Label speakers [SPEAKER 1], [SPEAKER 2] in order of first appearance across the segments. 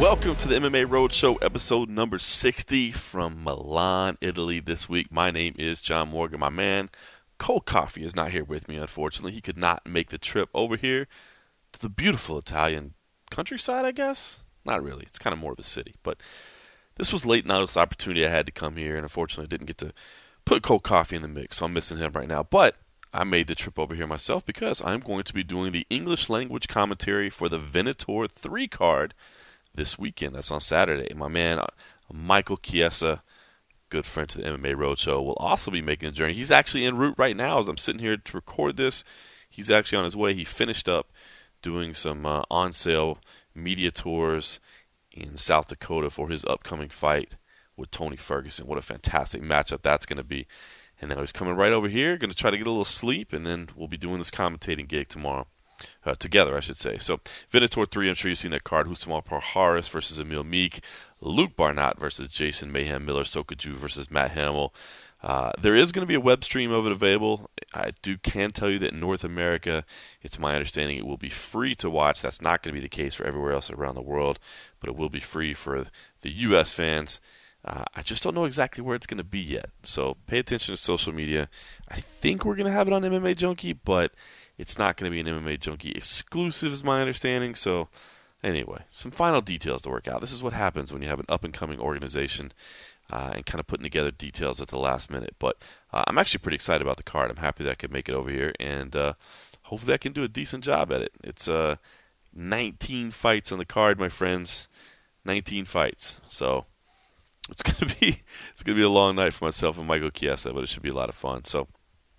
[SPEAKER 1] Welcome to the MMA Roadshow, episode number 60 from Milan, Italy this week. My name is John Morgan. My man, Cold Coffee, is not here with me, unfortunately. He could not make the trip over here to the beautiful Italian countryside, I guess? Not really. It's kind of more of a city. But this was late notice opportunity. I had to come here, and unfortunately I didn't get to put Cold Coffee in the mix, so I'm missing him right now. But I made the trip over here myself because I'm going to be doing the English language commentary for the Venator 3 card this weekend. That's on Saturday. My man, Michael Chiesa, good friend to the MMA Roadshow, will also be making the journey. He's actually en route right now as I'm sitting here to record this. He's actually on his way. He finished up doing some on-sale media tours in South Dakota for his upcoming fight with Tony Ferguson. What a fantastic matchup that's going to be. And now he's coming right over here, going to try to get a little sleep, and then we'll be doing this commentating gig tomorrow. Together, I should say. So, Venator 3, I'm sure you've seen that card. Rousimar Parharis versus Emil Meek. Luke Barnott versus Jason Mayhem Miller. Sokoju versus Matt Hamill. There is going to be a web stream of it available. I can tell you that in North America, it's my understanding it will be free to watch. That's not going to be the case for everywhere else around the world, but it will be free for the U.S. fans. I just don't know exactly where it's going to be yet. So, pay attention to social media. I think we're going to have it on MMA Junkie, but it's not going to be an MMA Junkie exclusive is my understanding. So anyway, some final details to work out. This is what happens when you have an up-and-coming organization and kind of putting together details at the last minute. But I'm actually pretty excited about the card. I'm happy that I could make it over here, and hopefully I can do a decent job at it. It's 19 fights on the card, my friends. 19 fights. So it's going to be a long night for myself and Michael Chiesa, but it should be a lot of fun. So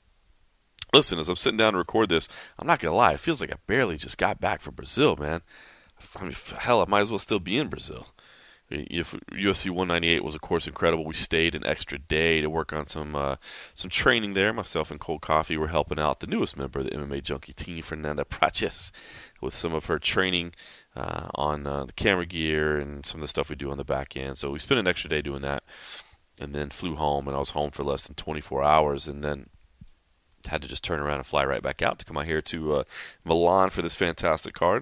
[SPEAKER 1] listen, as I'm sitting down to record this, I'm not going to lie. It feels like I barely just got back from Brazil, man. I mean, hell, I might as well still be in Brazil. If UFC 198 was, of course, incredible. We stayed an extra day to work on some training there. Myself and Cold Coffee were helping out the newest member of the MMA Junkie team, Fernanda Praches, with some of her training on the camera gear and some of the stuff we do on the back end. So we spent an extra day doing that and then flew home, and I was home for less than 24 hours, and then had to just turn around and fly right back out to come out here to Milan for this fantastic card.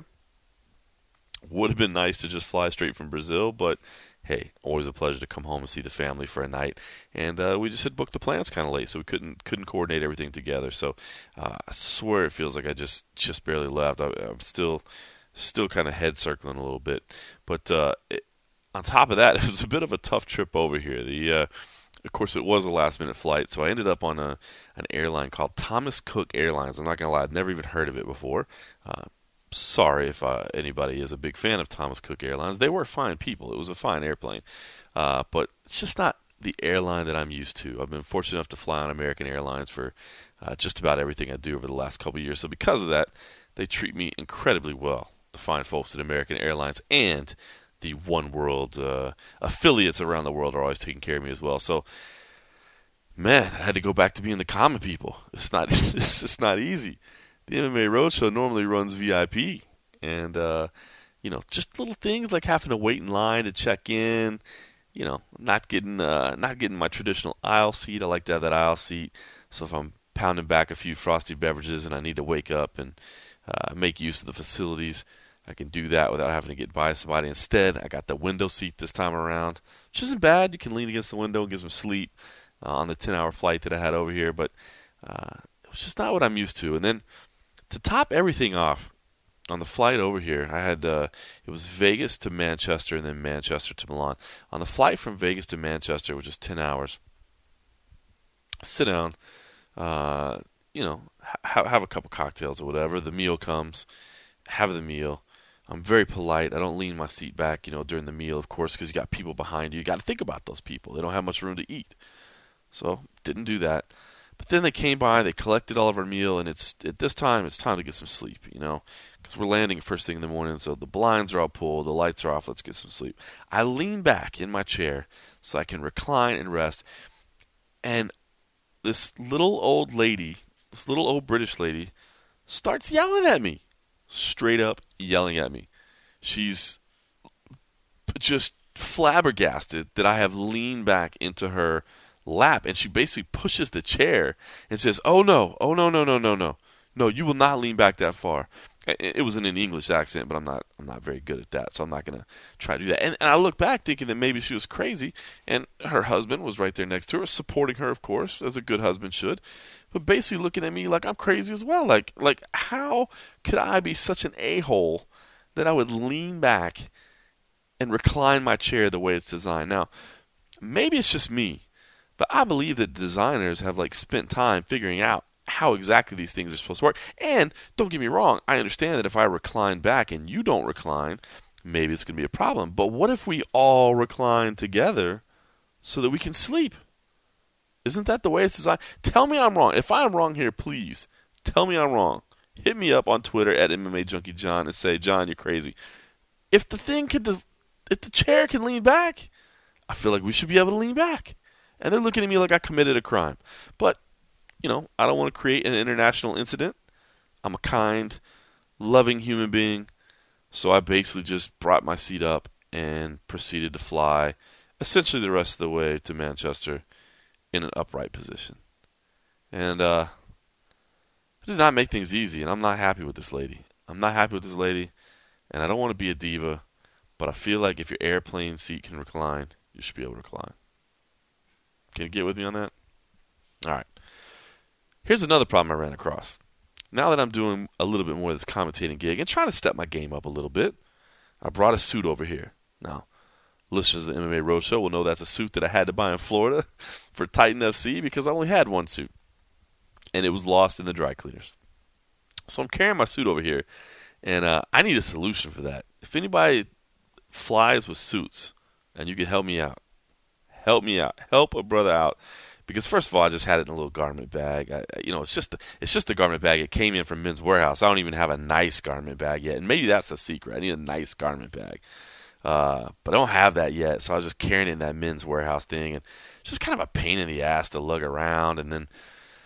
[SPEAKER 1] Would have been nice to just fly straight from Brazil, but hey, always a pleasure to come home and see the family for a night. And we just had booked the plans kind of late, so we couldn't coordinate everything together. So I swear it feels like I just barely left. I'm still kind of head circling a little bit. But on top of that, it was a bit of a tough trip over here. Of course, it was a last-minute flight, so I ended up on an airline called Thomas Cook Airlines. I'm not going to lie, I've never even heard of it before. Sorry if anybody is a big fan of Thomas Cook Airlines. They were fine people. It was a fine airplane. But it's just not the airline that I'm used to. I've been fortunate enough to fly on American Airlines for just about everything I do over the last couple of years. So because of that, they treat me incredibly well, the fine folks at American Airlines, and the One World affiliates around the world are always taking care of me as well. So, man, I had to go back to being the common people. It's not easy. The MMA Roadshow normally runs VIP, and just little things like having to wait in line to check in. Not getting my traditional aisle seat. I like to have that aisle seat. So if I'm pounding back a few frosty beverages and I need to wake up and make use of the facilities, I can do that without having to get by somebody. Instead, I got the window seat this time around, which isn't bad. You can lean against the window and get some sleep on the 10-hour flight that I had over here, but it was just not what I'm used to. And then to top everything off, on the flight over here, I had it was Vegas to Manchester and then Manchester to Milan. On the flight from Vegas to Manchester, which is 10 hours, sit down, have a couple cocktails or whatever. The meal comes, have the meal. I'm very polite. I don't lean my seat back, during the meal, of course, because you got people behind you. You got to think about those people. They don't have much room to eat. So, didn't do that. But then they came by, they collected all of our meal, and at this time, it's time to get some sleep, because we're landing first thing in the morning, so the blinds are all pulled, the lights are off, let's get some sleep. I lean back in my chair so I can recline and rest, and this little old British lady, starts yelling at me. Straight up yelling at me. She's just flabbergasted that I have leaned back into her lap, and she basically pushes the chair and says, "Oh no, no, no, no, no, no. No, you will not lean back that far. It was in an English accent, but I'm not very good at that, so I'm not gonna try to do that. And I look back thinking that maybe she was crazy, and her husband was right there next to her, supporting her, of course, as a good husband should, but basically looking at me like I'm crazy as well. Like how could I be such an a-hole that I would lean back and recline my chair the way it's designed? Now, maybe it's just me, but I believe that designers have like spent time figuring out how exactly these things are supposed to work. And don't get me wrong, I understand that if I recline back and you don't recline, maybe it's going to be a problem. But what if we all recline together so that we can sleep? Isn't that the way it's designed? Tell me I'm wrong. If I'm wrong here, please tell me I'm wrong. Hit me up on Twitter at MMA Junkie John and say, John, you're crazy. If the chair can lean back, I feel like we should be able to lean back. And they're looking at me like I committed a crime. But I don't want to create an international incident. I'm a kind, loving human being. So I basically just brought my seat up and proceeded to fly essentially the rest of the way to Manchester in an upright position. And it did not make things easy, and I'm not happy with this lady. And I don't want to be a diva, but I feel like if your airplane seat can recline, you should be able to recline. Can you get with me on that? All right. Here's another problem I ran across. Now that I'm doing a little bit more of this commentating gig and trying to step my game up a little bit, I brought a suit over here. Now, listeners of the MMA Roadshow will know that's a suit that I had to buy in Florida for Titan FC because I only had one suit, and it was lost in the dry cleaners. So I'm carrying my suit over here, and I need a solution for that. If anybody flies with suits and you can help me out, help a brother out. Because first of all, I just had it in a little garment bag. It's just a garment bag. It came in from Men's Warehouse. I don't even have a nice garment bag yet, and maybe that's the secret. I need a nice garment bag, but I don't have that yet. So I was just carrying it in that Men's Warehouse thing, and it's just kind of a pain in the ass to lug around. And then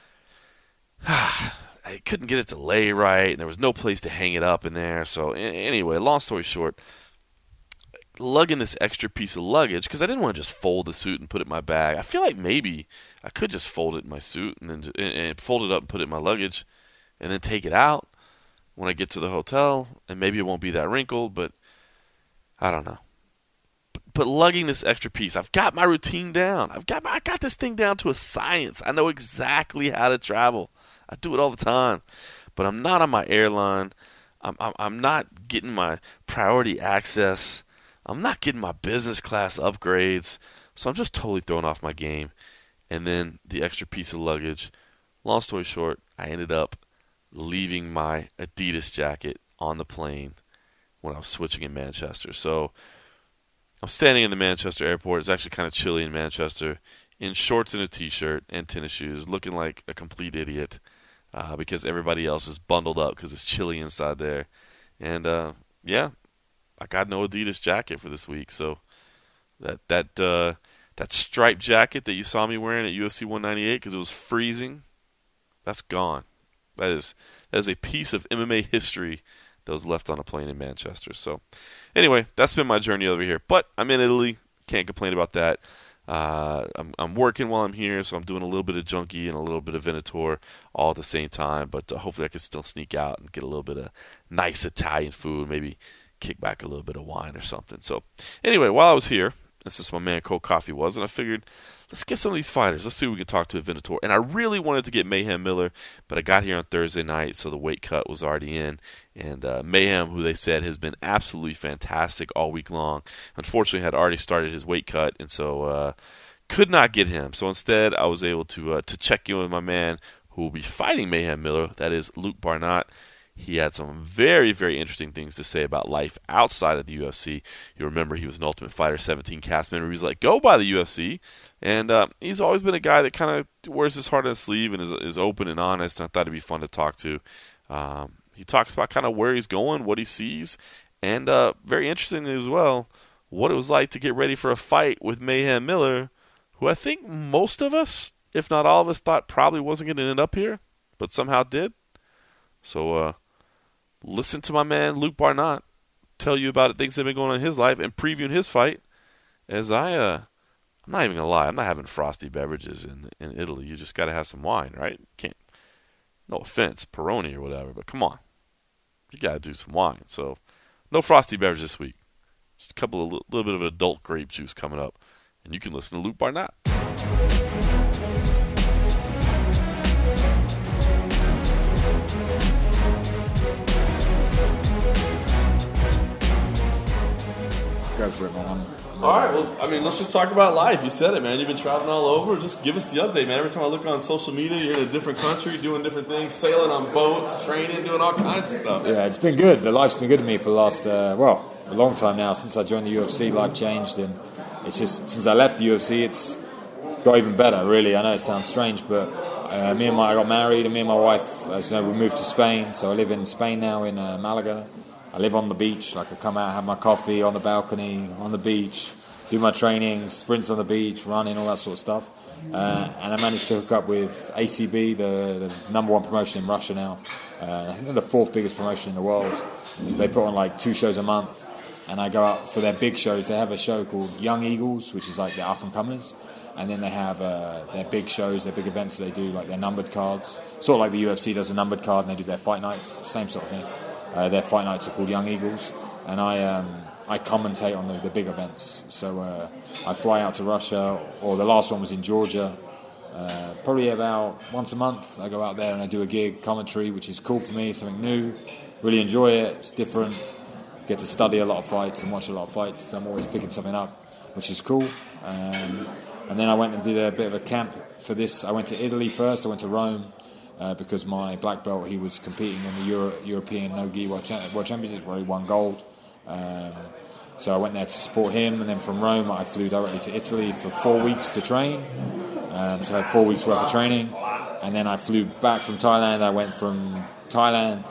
[SPEAKER 1] I couldn't get it to lay right, and there was no place to hang it up in there. So anyway, long story short, lugging this extra piece of luggage because I didn't want to just fold the suit and put it in my bag. I feel like maybe I could just fold it in my suit and then and fold it up and put it in my luggage and then take it out when I get to the hotel, and maybe it won't be that wrinkled, but I don't know. But lugging this extra piece, I've got my routine down. I got this thing down to a science. I know exactly how to travel. I do it all the time. But I'm not on my airline. I'm not getting my priority access. I'm not getting my business class upgrades, so I'm just totally throwing off my game. And then the extra piece of luggage, long story short, I ended up leaving my Adidas jacket on the plane when I was switching in Manchester. So I'm standing in the Manchester airport. It's actually kind of chilly in Manchester, in shorts and a t-shirt and tennis shoes, looking like a complete idiot because everybody else is bundled up because it's chilly inside there. And I got no Adidas jacket for this week, so that striped jacket that you saw me wearing at UFC 198 because it was freezing, that's gone. That is a piece of MMA history that was left on a plane in Manchester. So anyway, that's been my journey over here. But I'm in Italy, can't complain about that. I'm working while I'm here, so I'm doing a little bit of Junkie and a little bit of Venator all at the same time. But hopefully I can still sneak out and get a little bit of nice Italian food, maybe kick back a little bit of wine or something. So anyway, while I was here, this is my man Cold Coffee was, and I figured let's get some of these fighters. Let's see if we can talk to a Venator. And I really wanted to get Mayhem Miller, but I got here on Thursday night, so the weight cut was already in. And Mayhem, who they said has been absolutely fantastic all week long, unfortunately had already started his weight cut, and so could not get him. So instead, I was able to check in with my man who will be fighting Mayhem Miller. That is Luke Barnott. He had some very, very interesting things to say about life outside of the UFC. You remember he was an Ultimate Fighter 17 cast member. He was let go by the UFC. And he's always been a guy that kind of wears his heart on his sleeve and is open and honest. And I thought it'd be fun to talk to. He talks about kind of where he's going, what he sees. And very interesting as well, what it was like to get ready for a fight with Mayhem Miller, who I think most of us, if not all of us, thought probably wasn't going to end up here, but somehow did. So listen to my man Luke Barnott tell you about things that have been going on in his life and previewing his fight. As I'm not even gonna lie, I'm not having frosty beverages in Italy. You just got to have some wine, right? No offense, Peroni or whatever, but come on. You got to do some wine. So, no frosty beverage this week. Just a little bit of adult grape juice coming up. And you can listen to Luke Barnett.
[SPEAKER 2] Go for it, man.
[SPEAKER 1] All right, well, I mean, let's just talk about life. You said it, man. You've been traveling all over. Just give us the update, man. Every time I look on social media, you're in a different country, doing different things, sailing on boats, training, doing all kinds of stuff.
[SPEAKER 2] Yeah, it's been good. The life's been good to me for the last, a long time now. Since I joined the UFC, life changed, and it's just, since I left the UFC, it's got even better, really. I know it sounds strange, but I got married, and me and my wife, as you know, we moved to Spain, so I live in Spain now, in Malaga. I live on the beach. Like, I come out, have my coffee on the balcony, on the beach, do my training, sprints on the beach, running, all that sort of stuff. And I managed to hook up with ACB, the number one promotion in Russia now. I think they're the fourth biggest promotion in the world. They put on like 2 shows a month, and I go out for their big shows. They have a show called Young Eagles, which is like the up-and-comers. And then they have their big shows, their big events they do, like their numbered cards. Sort of like the UFC does a numbered card, and they do their fight nights, same sort of thing. Their fight nights are called Young Eagles, and I commentate on the big events. So I fly out to Russia, or the last one was in Georgia. Probably about once a month, I go out there and I do a gig, commentary, which is cool for me, something new. Really enjoy it. It's different. Get to study a lot of fights and watch a lot of fights. So I'm always picking something up, which is cool. And then I went and did a bit of a camp for this. I went to Italy first. I went to Rome. Because my black belt, he was competing in the European No-Gi World Championship, where he won gold. So I went there to support him, and then from Rome I flew directly to Italy for 4 weeks to train. So I had 4 weeks worth of training, and then I flew back from Thailand. I went from Thailand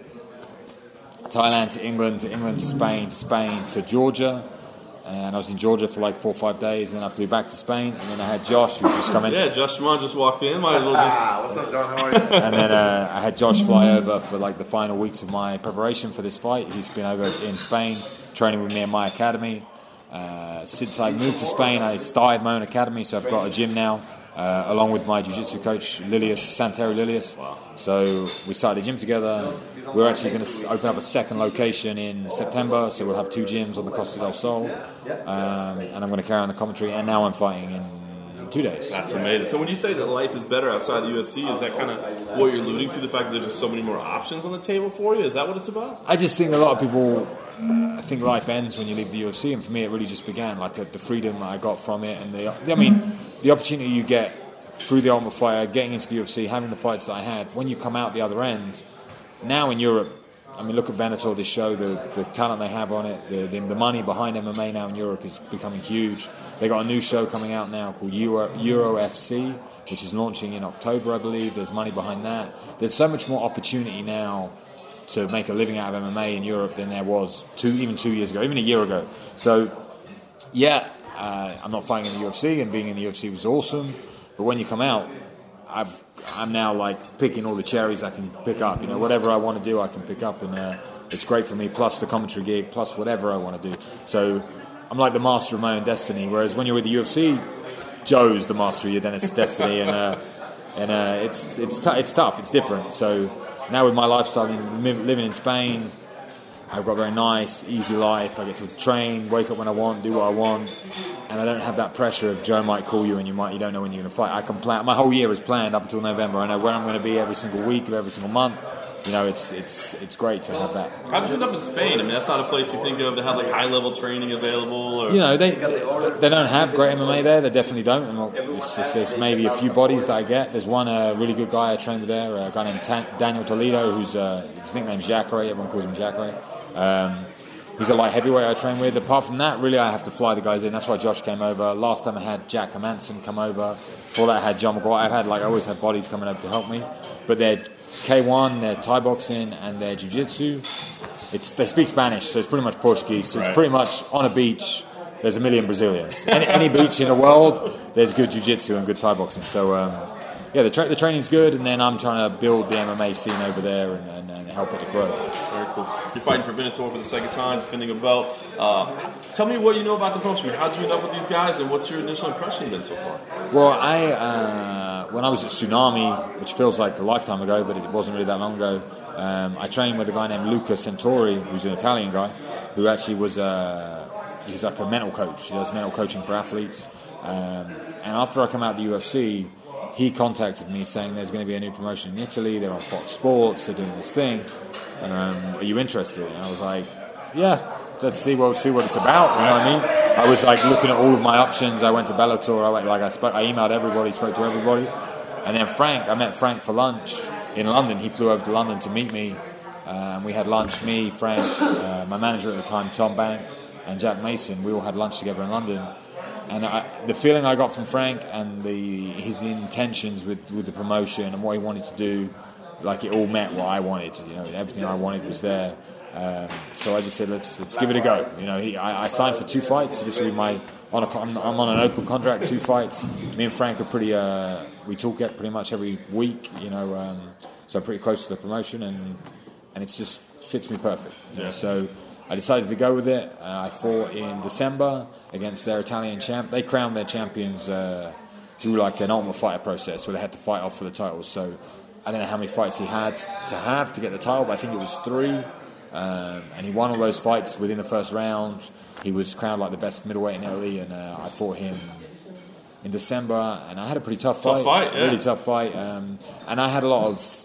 [SPEAKER 2] to England to Spain to Georgia. And I was in Georgia for like 4 or 5 days, and then I flew back to Spain, and then I had Josh, who just come in.
[SPEAKER 1] Yeah, Josh Shimon just walked in. Might as well just...
[SPEAKER 3] What's up, John? How are you?
[SPEAKER 2] And then I had Josh fly over for like the final weeks of my preparation for this fight. He's been over in Spain, training with me in my academy. Since I moved to Spain, I started my own academy, so I've got a gym now, along with my jiu-jitsu coach, Santeri Lilius.
[SPEAKER 1] Wow.
[SPEAKER 2] So we started a gym together. We're actually going to open up a second location in September, so we'll have 2 gyms on the Costa del Sol. And I'm going to carry on the commentary, and now I'm fighting in 2 days.
[SPEAKER 1] That's amazing. So when you say that life is better outside the UFC, is that kind of what you're alluding to, the fact that there's just so many more options on the table for you? Is that what it's about?
[SPEAKER 2] I just think a lot of people think life ends when you leave the UFC, and for me it really just began, like the freedom I got from it, and the opportunity you get through the Ultimate Fighter, getting into the UFC, having the fights that I had. When you come out the other end, now in Europe, I mean, look at Venator, this show, the talent they have on it, the money behind MMA now in Europe is becoming huge. They got a new show coming out now called Euro FC, which is launching in October, I believe. There's money behind that. There's so much more opportunity now to make a living out of MMA in Europe than there was 2 years ago, even a year ago. So, yeah, I'm not fighting in the UFC, and being in the UFC was awesome. But when you come out, I'm now like picking all the cherries I can pick up. You know, whatever I want to do, I can pick up, and it's great for me. Plus the commentary gig, plus whatever I want to do. So I'm like the master of my own destiny. Whereas when you're with the UFC, Joe's the master of your destiny, and it's tough. It's different. So now with my lifestyle, living in Spain, I've got a very nice, easy life. I get to train, wake up when I want, do what I want, and I don't have that pressure of Joe might call you and you don't know when you're going to fight. I can plan. My whole year is planned up until November. I know where I'm going to be every single week, every single month. You know, it's great to have that.
[SPEAKER 1] How did you end up in Spain? I mean, that's not a place you think of to have like high level training available. Or...
[SPEAKER 2] You know, they don't have great MMA there. They definitely don't. There's maybe a few bodies that I get. There's one really good guy I trained with there, a guy named Daniel Toledo, whose nickname's Jacare. Everyone calls him Jacare. He's a light heavyweight I train with. Apart from that, really, I have to fly the guys in. That's why Josh came over. Last time I had Jack Hermanson come over. Before that, I had John McGuire. I always had bodies coming over to help me. But they're K1, their Thai boxing, and their jiu-jitsu. They speak Spanish, so it's pretty much Portuguese. So it's pretty much on a beach. There's a million Brazilians. Any beach in the world, there's good jiu-jitsu and good Thai boxing. So the training's good, and then I'm trying to build the MMA scene over there and help it to grow.
[SPEAKER 1] Very cool. You're fighting for Venator for the second time, defending a belt. Tell me what you know about the promotion. How did you end up with these guys, and what's your initial impression been so far?
[SPEAKER 2] Well, when I was at Tsunami, which feels like a lifetime ago, but it wasn't really that long ago, I trained with a guy named Luca Centauri, who's an Italian guy, who actually was he's like a mental coach. He does mental coaching for athletes. And after I come out of the UFC, he contacted me saying there's going to be a new promotion in Italy. They're on Fox Sports. They're doing this thing. Are you interested? And I was like, yeah, let's see what it's about. You know what I mean? I was like looking at all of my options. I went to Bellator. I emailed everybody, spoke to everybody, and then I met Frank for lunch in London. He flew over to London to meet me. We had lunch. Me, Frank, my manager at the time, Tom Banks, and Jack Mason. We all had lunch together in London. And the feeling I got from Frank and his intentions with the promotion and what he wanted to do, like it all met what I wanted. You know, everything I wanted was there. So I just said, let's give it a go. You know, I signed for 2 fights. This will be I'm on an open contract, 2 fights. Me and Frank are pretty. We talk pretty much every week. You know, so I'm pretty close to the promotion, and it just fits me perfect. You know, so I decided to go with it. I fought in December against their Italian champ. They crowned their champions through like an Ultimate Fighter process where they had to fight off for the titles. So I don't know how many fights he had to get the title, but I think it was 3. And he won all those fights within the first round. He was crowned like the best middleweight in Italy, and I fought him in December, and I had a pretty tough fight. Really tough fight. And I had a lot of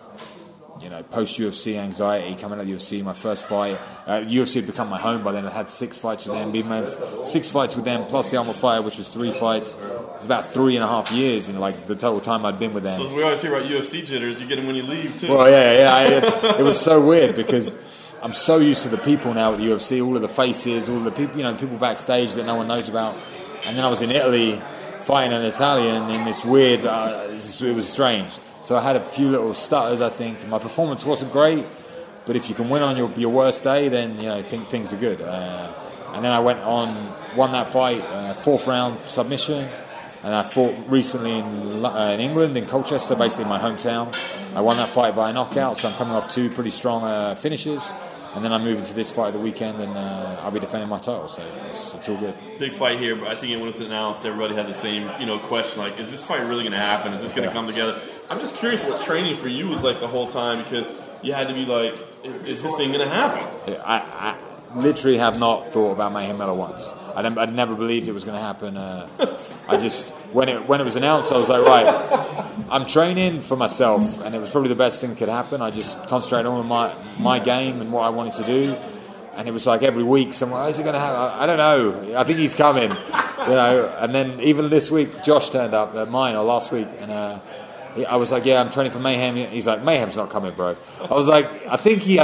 [SPEAKER 2] post-UFC anxiety coming out of the UFC. My first fight, UFC had become my home by then. I had 6 fights with them, 6 fights with them, plus the Ultimate Fighter, which was 3 fights. It's about 3.5 years in like the total time I'd been with them.
[SPEAKER 1] So we always hear about UFC jitters. You get them when you leave too.
[SPEAKER 2] Well, yeah. It was so weird because I'm so used to the people now at the UFC, all of the faces, all of the people, people backstage that no one knows about. And then I was in Italy fighting an Italian in this weird. It was strange. So I had a few little stutters, I think. My performance wasn't great, but if you can win on your worst day, then things are good. And then I won that fight, 4th round submission, and I fought recently in England, in Colchester, basically my hometown. I won that fight by a knockout, so I'm coming off 2 pretty strong finishes. And then I move into this fight of the weekend, and I'll be defending my title, so it's all good.
[SPEAKER 1] Big fight here, but I think when it's announced, everybody had the same question, like, is this fight really going to happen? Is this going to come together? I'm just curious what training for you was like the whole time, because you had to be like, is this thing going to happen?
[SPEAKER 2] I literally have not thought about Mayhem Miller once. I never believed it was going to happen. I just, when it was announced, I was like, right, I'm training for myself, and it was probably the best thing that could happen. I just concentrated on my game and what I wanted to do, and it was like every week, someone, is it going to happen? I don't know. I think he's coming, And then even this week, Josh turned up at mine, or last week, and I was like, yeah, I'm training for Mayhem. He's like, Mayhem's not coming, bro. I was like, I think he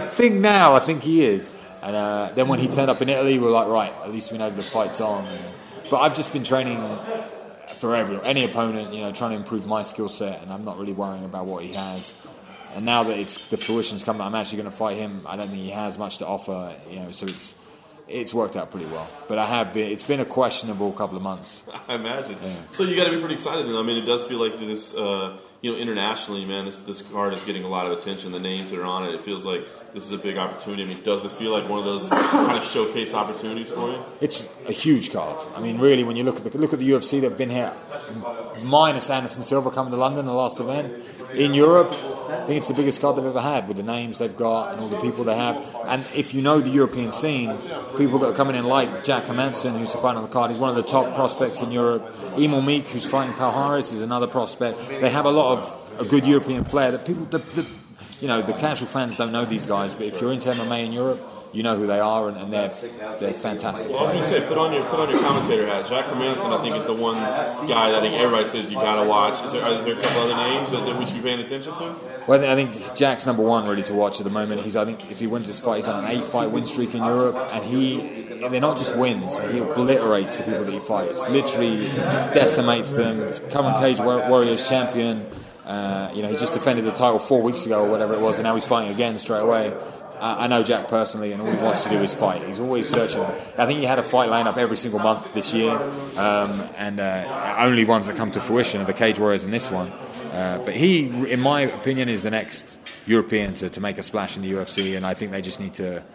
[SPEAKER 2] is. And then when he turned up in Italy, we were like, right, at least we know the fight's on. But I've just been training for any opponent, trying to improve my skill set, and I'm not really worrying about what he has. And now that the fruition's come, that I'm actually going to fight him, I don't think he has much to offer, so it's worked out pretty well. But it's been a questionable couple of months.
[SPEAKER 1] I imagine.
[SPEAKER 2] Yeah.
[SPEAKER 1] So you got to be pretty excited. I mean, it does feel like this, internationally, man, this card is getting a lot of attention. The names that are on it, it feels like this is a big opportunity. I mean, does this feel like one of those kind of showcase opportunities for you?
[SPEAKER 2] It's a huge card. I mean, really, when you look at the UFC, they've been here, minus Anderson Silva coming to London, the last event. In Europe, I think it's the biggest card they've ever had, with the names they've got and all the people they have. And if you know the European scene, people that are coming in like Jack Hermansson, who's fighting on the card, he's one of the top prospects in Europe. Emil Meek, who's fighting Palhares, is another prospect. They have a lot of a good European flair that people... the casual fans don't know these guys, but if you're into MMA in Europe, you know who they are, and they're fantastic.
[SPEAKER 1] Well, I was going to say, put on your commentator hat. Jack Hermansson, I think, is the one guy that I think everybody says you got to watch. Is there a couple other names that we should be paying attention to?
[SPEAKER 2] Well, I think Jack's number one really to watch at the moment. I think if he wins this fight, he's on an 8-fight win streak in Europe, and they're not just wins. He obliterates the people that he fights. Literally decimates them. He's current Cage Warriors champion. He just defended the title 4 weeks ago or whatever it was, and now he's fighting again straight away. I know Jack personally, and all he wants to do is fight. He's always searching. I think he had a fight lined up every single month this year, and only ones that come to fruition are the Cage Warriors and this one. But he, in my opinion, is the next European to make a splash in the UFC, and I think they just need to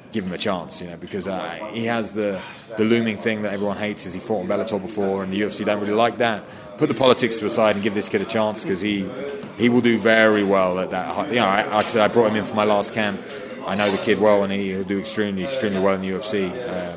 [SPEAKER 2] give him a chance, because he has the looming thing that everyone hates, is he fought on Bellator before, and the UFC don't really like that. Put the politics to the side and give this kid a chance, because he will do very well at that. Like I said, I brought him in for my last camp. I know the kid well, and he'll do extremely well in the UFC.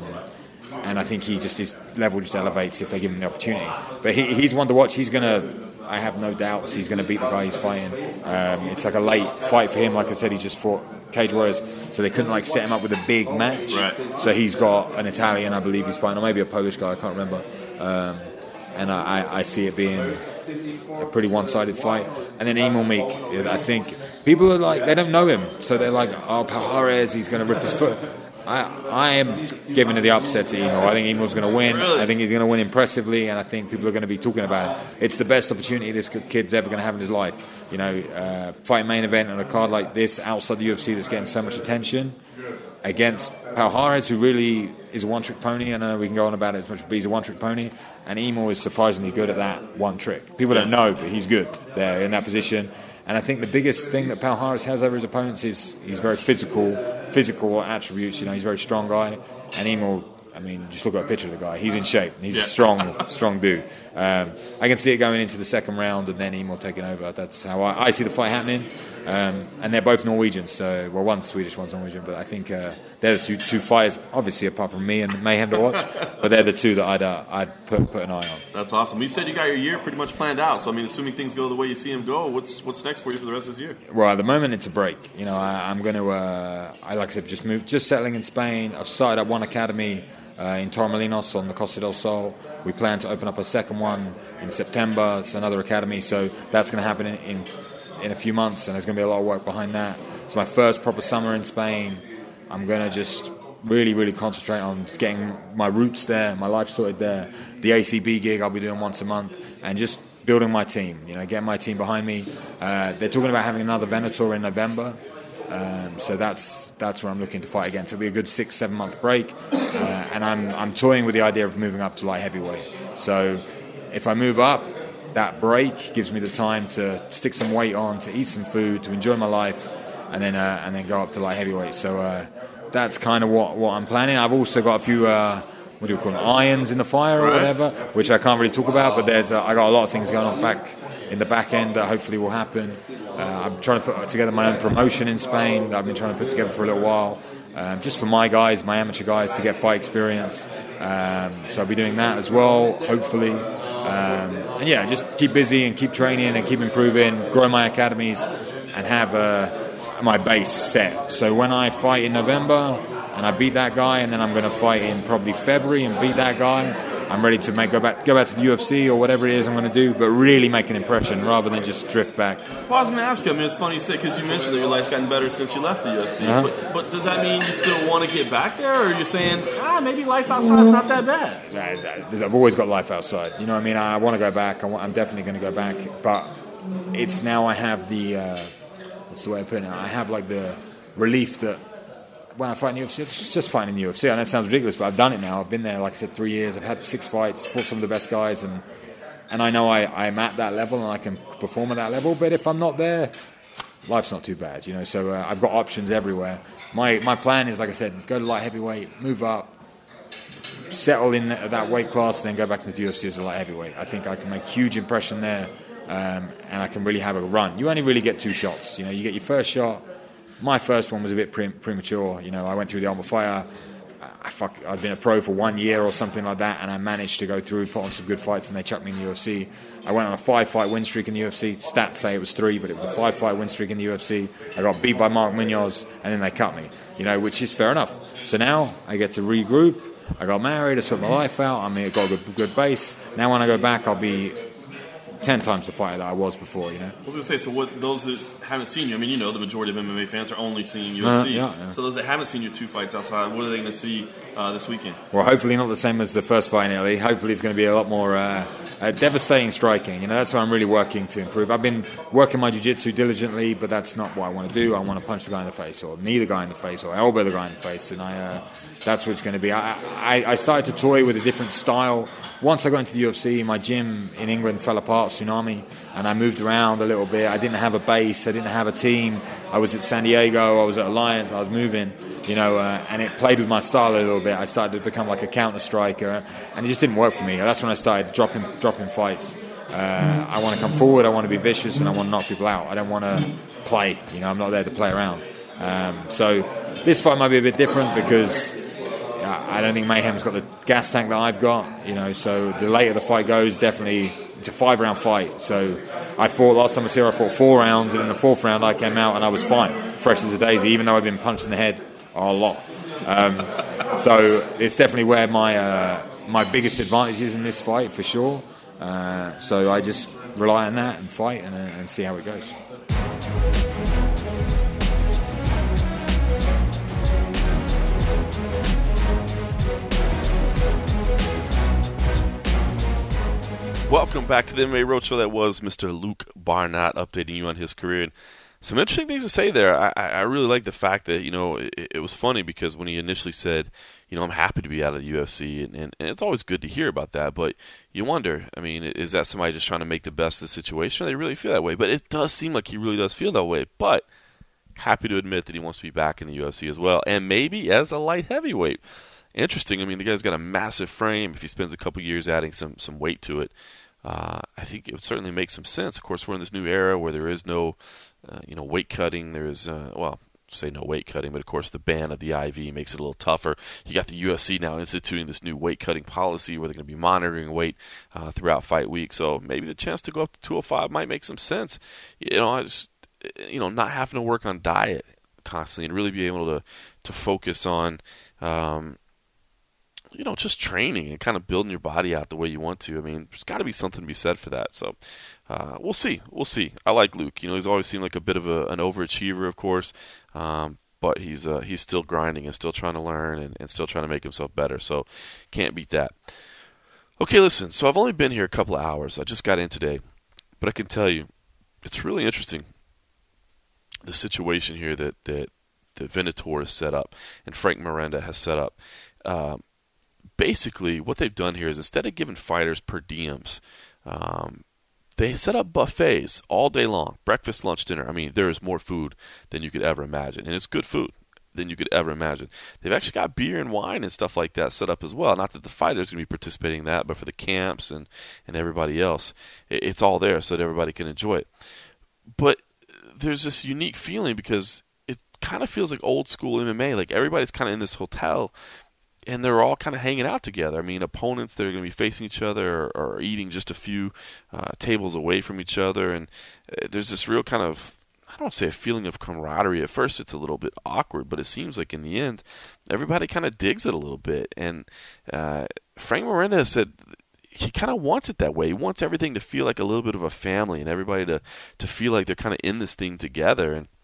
[SPEAKER 2] And I think his level just elevates if they give him the opportunity. But he's one to watch. I have no doubts he's going to beat the guy he's fighting. It's like a late fight for him. Like I said, he just fought Cage Warriors, so they couldn't set him up with a big match.
[SPEAKER 1] Right.
[SPEAKER 2] So he's got an Italian, I believe he's fighting, or maybe a Polish guy, I can't remember. And I see it being a pretty one-sided fight. And then Emil Meek, I think people are they don't know him, so they're like, oh, Palhares, he's going to rip his foot. I am giving it the upset to Emil. I think Emil's going to win.
[SPEAKER 1] Really?
[SPEAKER 2] I think he's going to win impressively, and I think people are going to be talking about it. It's the best opportunity this kid's ever going to have in his life. Fight main event on a card like this outside the UFC that's getting so much attention against Palhares, who really is a one-trick pony. I know we can go on about it as much, but he's a one-trick pony, and Emil is surprisingly good at that one trick. People don't know, but he's good there in that position. And I think the biggest thing that Palhares has over his opponents is he's very physical attributes. He's a very strong guy. And Emil, just look at a picture of the guy. He's in shape. He's a strong dude. I can see it going into the second round and then Emil taking over. That's how I see the fight happening. And they're both Norwegians. So, one's Swedish, one's Norwegian. But I think they're the two fighters, obviously apart from me and Mayhem to watch. But they're the two that I'd put an eye on.
[SPEAKER 1] That's awesome. You said you got your year pretty much planned out. So, assuming things go the way you see them go, what's next for you for the rest of this year?
[SPEAKER 2] Well, at the moment, it's a break. I'm going to, like I said, just settling in Spain. I've started up one academy in Torremolinos on the Costa del Sol. We plan to open up a second one in September. It's another academy. So that's going to happen in a few months, and there's going to be a lot of work behind that. It's my first proper summer in Spain. I'm going to just really, really concentrate on getting my roots there, my life sorted there. The ACB gig I'll be doing once a month, and just building my team, getting my team behind me. They're talking about having another Venator in November, so that's where I'm looking to fight again. So it'll be a good 6-7 month break, and I'm toying with the idea of moving up to light heavyweight. So if I move up, that break gives me the time to stick some weight on, to eat some food, to enjoy my life, and then go up to light heavyweight. So that's kind of what I'm planning. I've also got a few what do you call them, irons in the fire or whatever, which I can't really talk about. But I got a lot of things going on back in the back end that hopefully will happen. I'm trying to put together my own promotion in Spain that I've been trying to put together for a little while, just for my guys, my amateur guys, to get fight experience. So I'll be doing that as well, hopefully. And yeah, just keep busy and keep training and keep improving, grow my academies, and have my base set. So when I fight in November and I beat that guy, and then I'm going to fight in probably February and beat that guy, I'm ready to go back to the UFC or whatever it is I'm going to do, but really make an impression rather than just drift back.
[SPEAKER 1] Well, I was going to ask you, it's funny you say, because you mentioned that your life's gotten better since you left the UFC, but does that mean you still want to get back there, or you're saying, maybe life outside's not that bad?
[SPEAKER 2] I've always got life outside. I want to go back. I'm definitely going to go back, but it's now I have the, what's the way of putting it? I have the relief that when I fight in the UFC, it's just fighting in the UFC. I know it sounds ridiculous, but I've done it now. I've been there, like I said, 3 years. I've had 6 fights, fought some of the best guys, and I know I'm at that level and I can perform at that level. But if I'm not there, life's not too bad, So I've got options everywhere. My plan is, like I said, go to light heavyweight, move up, settle in that weight class, and then go back into the UFC as a light heavyweight. I think I can make huge impression there, and I can really have a run. You only really get 2 shots. You get your first shot. My first one was a bit premature. I went through the Ultimate Fighter. I'd been a pro for 1 year or something like that, and I managed to go through, put on some good fights, and they chucked me in the UFC. I went on a 5-fight win streak in the UFC. Stats say it was 3, but it was a 5-fight win streak in the UFC. I got beat by Mark Munoz, and then they cut me, which is fair enough. So now I get to regroup. I got married. I sorted my life out. I got a good base. Now when I go back, I'll be 10 times the fighter that I was before,
[SPEAKER 1] I was going to say, so what those that haven't seen you, the majority of MMA fans are only seeing UFC.
[SPEAKER 2] Yeah. So
[SPEAKER 1] those that haven't seen your 2 fights outside, what are they going to see this weekend?
[SPEAKER 2] Well, hopefully not the same as the first fight in Italy. Hopefully it's going to be a lot more devastating striking. That's what I'm really working to improve. I've been working my jiu-jitsu diligently, but that's not what I want to do. I want to punch the guy in the face, or knee the guy in the face, or elbow the guy in the face, and that's what it's going to be. I started to toy with a different style. Once I got into the UFC, my gym in England fell apart, tsunami, and I moved around a little bit. I didn't have a base. I didn't have a team. I was at San Diego. I was at Alliance. I was moving. and it played with my style a little bit. I started to become like a counter striker, and it just didn't work for me. That's when I started dropping fights. I want to come forward, I want to be vicious, and I want to knock people out. I don't want to play. I'm not there to play around. So this fight might be a bit different because I don't think Mayhem's got the gas tank that I've got. So the later the fight goes, definitely it's a 5-round fight. So last time I was here, I fought 4 rounds, and in the 4th round I came out and I was fine, fresh as a daisy, even though I'd been punched in the head a lot. So it's definitely where my biggest advantage is in this fight, for sure. So I just rely on that and fight and see how it goes.
[SPEAKER 1] Welcome back to the MMA Roadshow. That was Mr. Luke Barnott updating you on his career. And some interesting things to say there. I really like the fact that, it was funny because when he initially said, I'm happy to be out of the UFC, and it's always good to hear about that, but you wonder, is that somebody just trying to make the best of the situation? Or they really feel that way, but it does seem like he really does feel that way, but happy to admit that he wants to be back in the UFC as well, and maybe as a light heavyweight. Interesting, the guy's got a massive frame. If he spends a couple years adding some weight to it, I think it would certainly make some sense. Of course, we're in this new era where there is no, weight cutting. There is, say no weight cutting, but of course the ban of the IV makes it a little tougher. You got the UFC now instituting this new weight cutting policy where they're going to be monitoring weight throughout fight week. So maybe the chance to go up to 205 might make some sense. Not having to work on diet constantly and really be able to focus on, just training and kind of building your body out the way you want to. There's got to be something to be said for that. So we'll see. I like Luke. He's always seemed like a bit of an overachiever, of course, but he's still grinding and still trying to learn and still trying to make himself better. So can't beat that. Okay, listen. So I've only been here a couple of hours. I just got in today, but I can tell you, it's really interesting, the situation here that Venator has set up and Frank Miranda has set up. Basically, what they've done here is instead of giving fighters per diems, they set up buffets all day long, breakfast, lunch, dinner. There is more food than you could ever imagine, and it's good food than you could ever imagine. They've actually got beer and wine and stuff like that set up as well. Not that the fighters are going to be participating in that, but for the camps and everybody else, it's all there so that everybody can enjoy it. But there's this unique feeling because it kind of feels like old school MMA. Like everybody's kind of in this hotel, and they're all kind of hanging out together. Opponents that are going to be facing each other or eating just a few tables away from each other. And there's this real kind of, I don't want to say a feeling of camaraderie. At first it's a little bit awkward, but it seems like in the end, everybody kind of digs it a little bit. And Frank Miranda said he kind of wants it that way. He wants everything to feel like a little bit of a family and everybody to feel like they're kind of in this thing together. And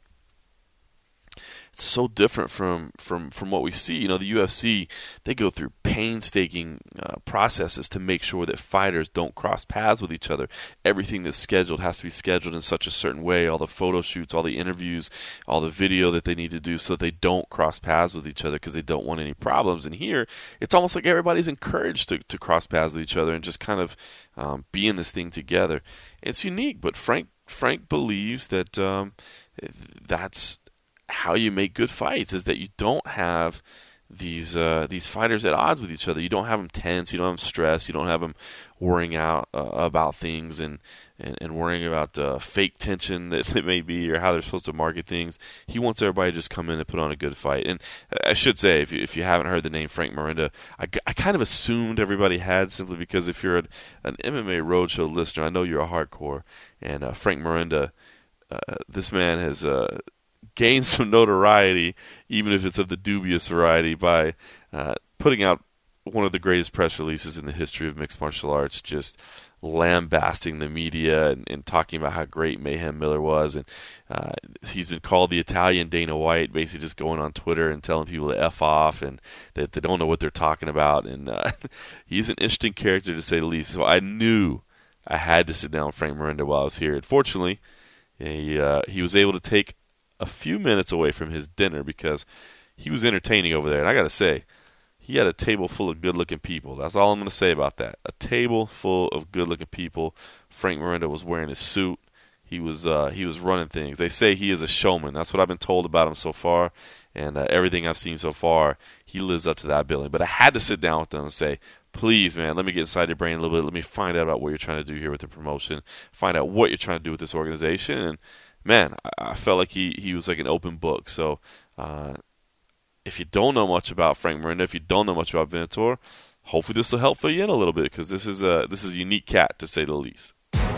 [SPEAKER 1] it's so different from what we see. The UFC, they go through painstaking processes to make sure that fighters don't cross paths with each other. Everything that's scheduled has to be scheduled in such a certain way. All the photo shoots, all the interviews, all the video that they need to do so that they don't cross paths with each other because they don't want any problems. And here, it's almost like everybody's encouraged to cross paths with each other and just kind of be in this thing together. It's unique, but Frank believes that that's how you make good fights, is that you don't have these fighters at odds with each other. You don't have them tense. You don't have them stressed. You don't have them worrying out about things and worrying about fake tension that it may be or how they're supposed to market things. He wants everybody to just come in and put on a good fight. And I should say, if you haven't heard the name Frank Miranda, I kind of assumed everybody had, simply because if you're an MMA Roadshow listener, I know you're a hardcore. And Frank Miranda, this man has gain some notoriety, even if it's of the dubious variety, by putting out one of the greatest press releases in the history of mixed martial arts, just lambasting the media and talking about how great Mayhem Miller was. And he's been called the Italian Dana White, basically just going on Twitter and telling people to F off and that they don't know what they're talking about. And he's an interesting character, to say the least. So I knew I had to sit down with Frank Miranda while I was here. And fortunately, he was able to take a few minutes away from his dinner because he was entertaining over there. And I got to say, he had a table full of good-looking people. That's all I'm going to say about that. A table full of good-looking people. Frank Miranda was wearing his suit. He was running things. They say he is a showman. That's what I've been told about him so far. And everything I've seen so far, he lives up to that billing. But I had to sit down with him and say, please, man, let me get inside your brain a little bit. Let me find out about what you're trying to do here with the promotion. Find out what you're trying to do with this organization. And, man, I felt like he was like an open book. So if you don't know much about Frank Miranda, if you don't know much about Venator, hopefully this will help fill you in a little bit, because this is a unique cat, to say the least.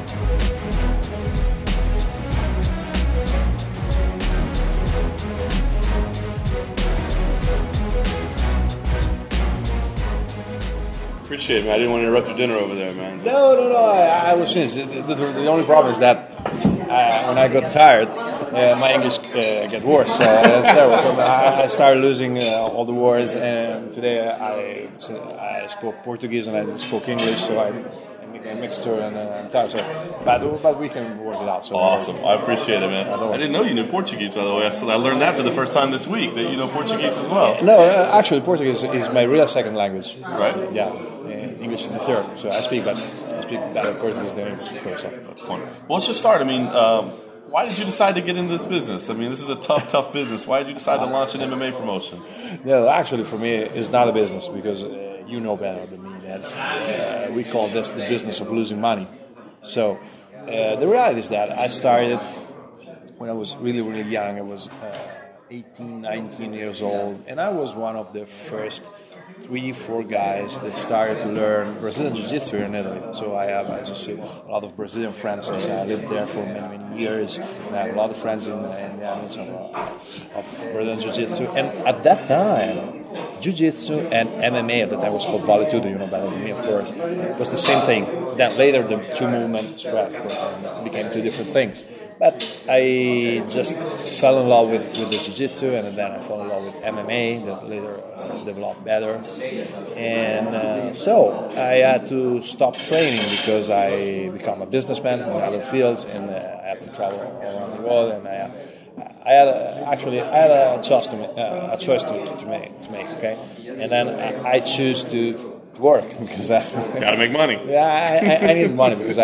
[SPEAKER 3] Appreciate it, man. I didn't want to interrupt your dinner over there, man.
[SPEAKER 4] No. I was finished. The only problem is that when I got tired, my English get worse. So that's terrible. So I started losing all the words. And today I spoke Portuguese and I spoke English. So I make a mixture and I'm tired. So, but we can work it out. So
[SPEAKER 3] awesome. I appreciate it, man. I didn't know you knew Portuguese, by the way. So I learned that for the first time this week, that you know Portuguese as well.
[SPEAKER 4] No, actually, Portuguese is my real second language.
[SPEAKER 3] Right?
[SPEAKER 4] Yeah. English is the third, so I speak better Portuguese than English, of course.
[SPEAKER 3] That's fun. Well, let's just start. I mean, why did you decide to get into this business? I mean, this is a tough business. Why did you decide to launch an MMA promotion?
[SPEAKER 4] No, actually, for me, it's not a business, because you know better than me. That's we call this the business of losing money. So the reality is that I started when I was really, really young. I was 18, 19 years old, and I was one of the first 3-4 guys that started to learn Brazilian Jiu-Jitsu in Italy. So I have, as I said, a lot of Brazilian friends since I lived there for many, many years. And I have a lot of friends in the elements of Brazilian Jiu-Jitsu. And at that time, Jiu-Jitsu and MMA, at that time was called Vale Tudo, you know better than me, of course, was the same thing. Then later the two movements spread and became two different things. But I just fell in love with the Jiu-Jitsu, and then I fell in love with MMA that later developed better. And so I had to stop training because I became a businessman in other fields, and I had to travel around the world. And I had a choice to make. Okay, and then I choose to work because I
[SPEAKER 3] gotta make money.
[SPEAKER 4] Yeah, I need money because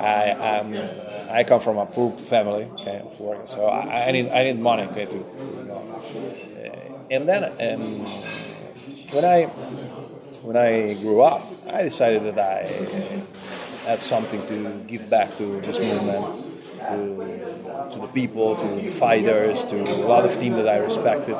[SPEAKER 4] I come from a poor family, okay, of work, so I need money, okay, to and then when I grew up, I decided that I had something to give back to this movement, to the people, to the fighters, to a lot of teams that I respected.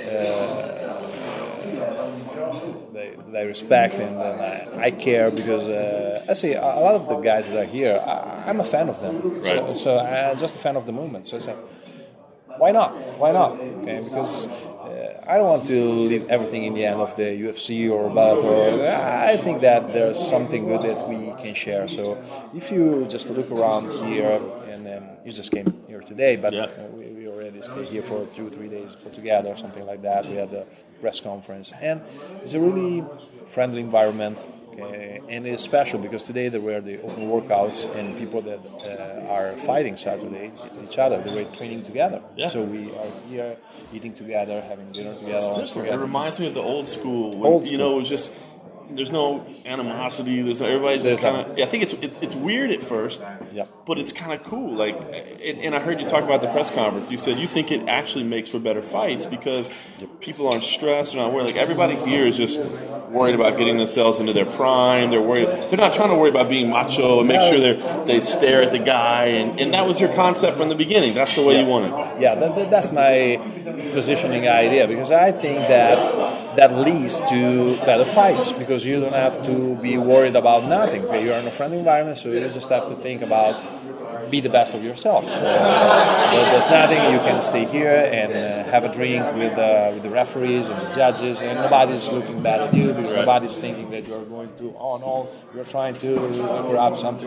[SPEAKER 4] That I respect and I care because I see a lot of the guys that are here. I'm a fan of them,
[SPEAKER 3] right.
[SPEAKER 4] so I'm just a fan of the movement. So I said, why not? Okay, because I don't want to leave everything in the end of the UFC or Bellator. I think that there's something good that we can share. So if you just look around here, and you just came here today, but we already stayed here for 2-3 days together, something like that. We had a press conference, and it's a really friendly environment. And it's special because today there were the open workouts and people that are fighting Saturday each other. They were training together. Yeah. So we are here eating together, having dinner together.
[SPEAKER 3] It's different. It reminds me of the old school. When, you know, it was just there's no animosity. There's no everybody just kind of. I think it's weird at first.
[SPEAKER 4] Yeah.
[SPEAKER 3] But it's kind of cool. Like, and I heard you talk about the press conference. You said you think it actually makes for better fights because people aren't stressed or not worried. Like everybody here is just worried about getting themselves into their prime. They're worried. They're not trying to worry about being macho and make sure they stare at the guy. And that was your concept from the beginning. That's the way you want it.
[SPEAKER 4] Yeah, that's my positioning idea because I think that leads to better fights because you don't have to be worried about nothing. Okay? You're in a friendly environment, so you just have to think about be the best of yourself. There's nothing. You can stay here and have a drink with the referees and the judges, and nobody's looking bad at you because nobody's thinking that you're going to, oh no, you're trying to grab something.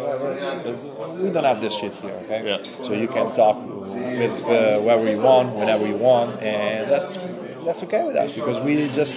[SPEAKER 4] We don't have this shit here, okay? Yeah. So you can talk with whoever you want, whenever you want, and that's okay with us because we just.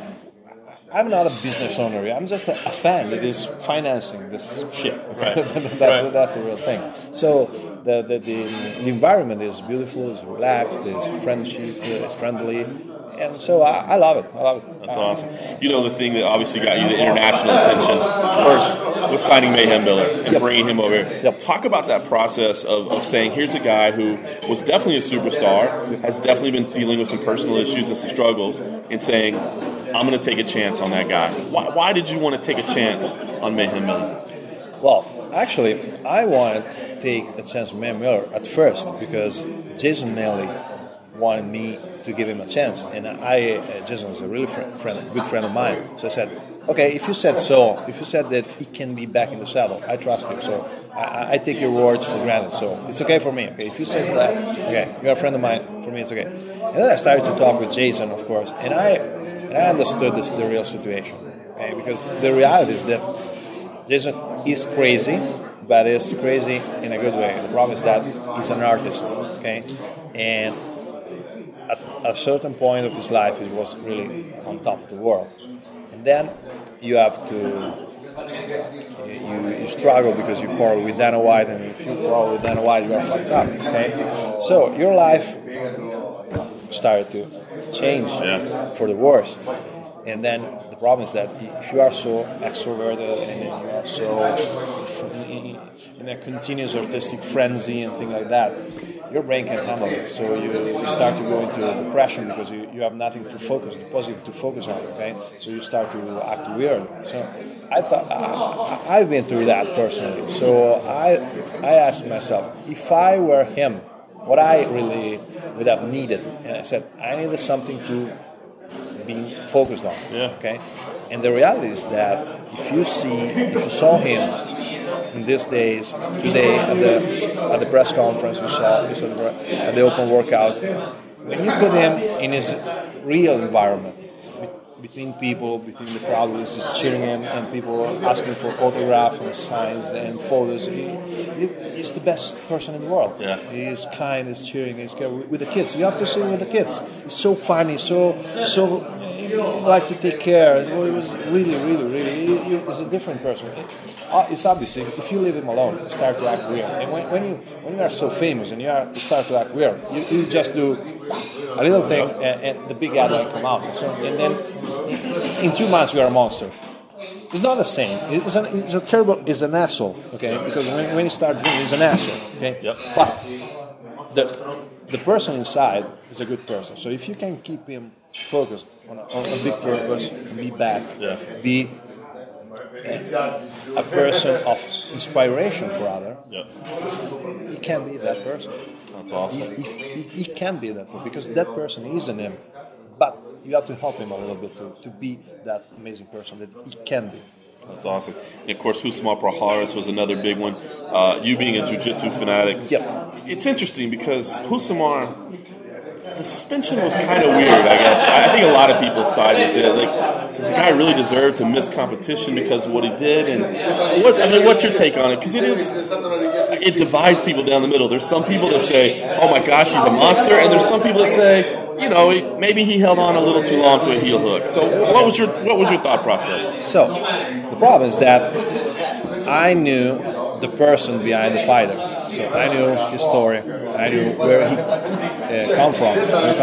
[SPEAKER 4] I'm not a business owner. I'm just a fan that is financing this shit. Okay?
[SPEAKER 3] Right.
[SPEAKER 4] That's the real thing. So the environment is beautiful, it's relaxed, it's friendship, it's friendly, And so I love it. I love it.
[SPEAKER 3] That's awesome. You know, the thing that obviously got you the international attention first was signing Mayhem Miller and bringing him over here.
[SPEAKER 4] Yep.
[SPEAKER 3] Talk about that process of saying, here's a guy who was definitely a superstar, has definitely been dealing with some personal issues and some struggles, and saying, I'm going to take a chance on that guy. Why did you want to take a chance on Mayhem Miller?
[SPEAKER 4] Well, actually, I wanted to take a chance on Mayhem Miller at first because Jason Nelly wanted me to give him a chance, and Jason was a really good friend of mine. So I said, okay, if you said that he can be back in the saddle, I trust him. So I take your words for granted. So it's okay for me. Okay, if you said that, okay, you're a friend of mine. For me, it's okay. And then I started to talk with Jason, of course, and I understood the real situation. Okay, because the reality is that Jason is crazy, but he's crazy in a good way. The problem is that he's an artist. Okay, and at a certain point of his life, he was really on top of the world. And then you have to, you struggle because you quarrel with Dana White, and if you quarrel with Dana White, you are fucked up, okay? So your life started to change for the worst. And then the problem is that if you are so extroverted and you are so in a continuous artistic frenzy and things like that, your brain can handle it. So you start to go into depression because you have nothing to focus, positive to focus on, okay? So you start to act weird. So I thought, I've been through that personally. So I asked myself, if I were him, what I really would have needed, and I said, I needed something to be focused on, okay? And the reality is that if you saw him in these days, today at the press conference, you saw at the open workouts, when you put him in his real environment, between people, between the crowd who is just cheering him and people asking for autographs and signs and photos, he's the best person in the world. Yeah. He's kind, he's cheering, he's with the kids. You have to see him with the kids. He's so funny, so like to take care. It was really, he's a different person. It's obviously, if you leave him alone, you start to act weird. And when you are so famous and you start to act weird, you just do a little thing and the big headline come out. And then in 2 months you are a monster. It's not the same. It's an asshole, okay? Because when you start drinking, he's an asshole, okay? Yep. But the person inside is a good person. So if you can keep him focused on a big purpose, be back, be a person of inspiration for others, he can be that person.
[SPEAKER 3] That's awesome.
[SPEAKER 4] He can be that person because that person is in him. But you have to help him a little bit to be that amazing person that he can be.
[SPEAKER 3] That's awesome. And of course, Rousimar Palhares was another big one. You being a jiu-jitsu fanatic.
[SPEAKER 4] Yep.
[SPEAKER 3] It's interesting because Rousimar, the suspension was kind of weird, I guess. I think a lot of people side with it. Like, does the guy really deserve to miss competition because of what he did? And what's your take on it? Because it divides people down the middle. There's some people that say, oh my gosh, he's a monster. And there's some people that say, maybe he held on a little too long to a heel hook. So what was your thought process?
[SPEAKER 4] So the problem is that I knew the person behind the fighter. So I knew his story. I knew where he comes from.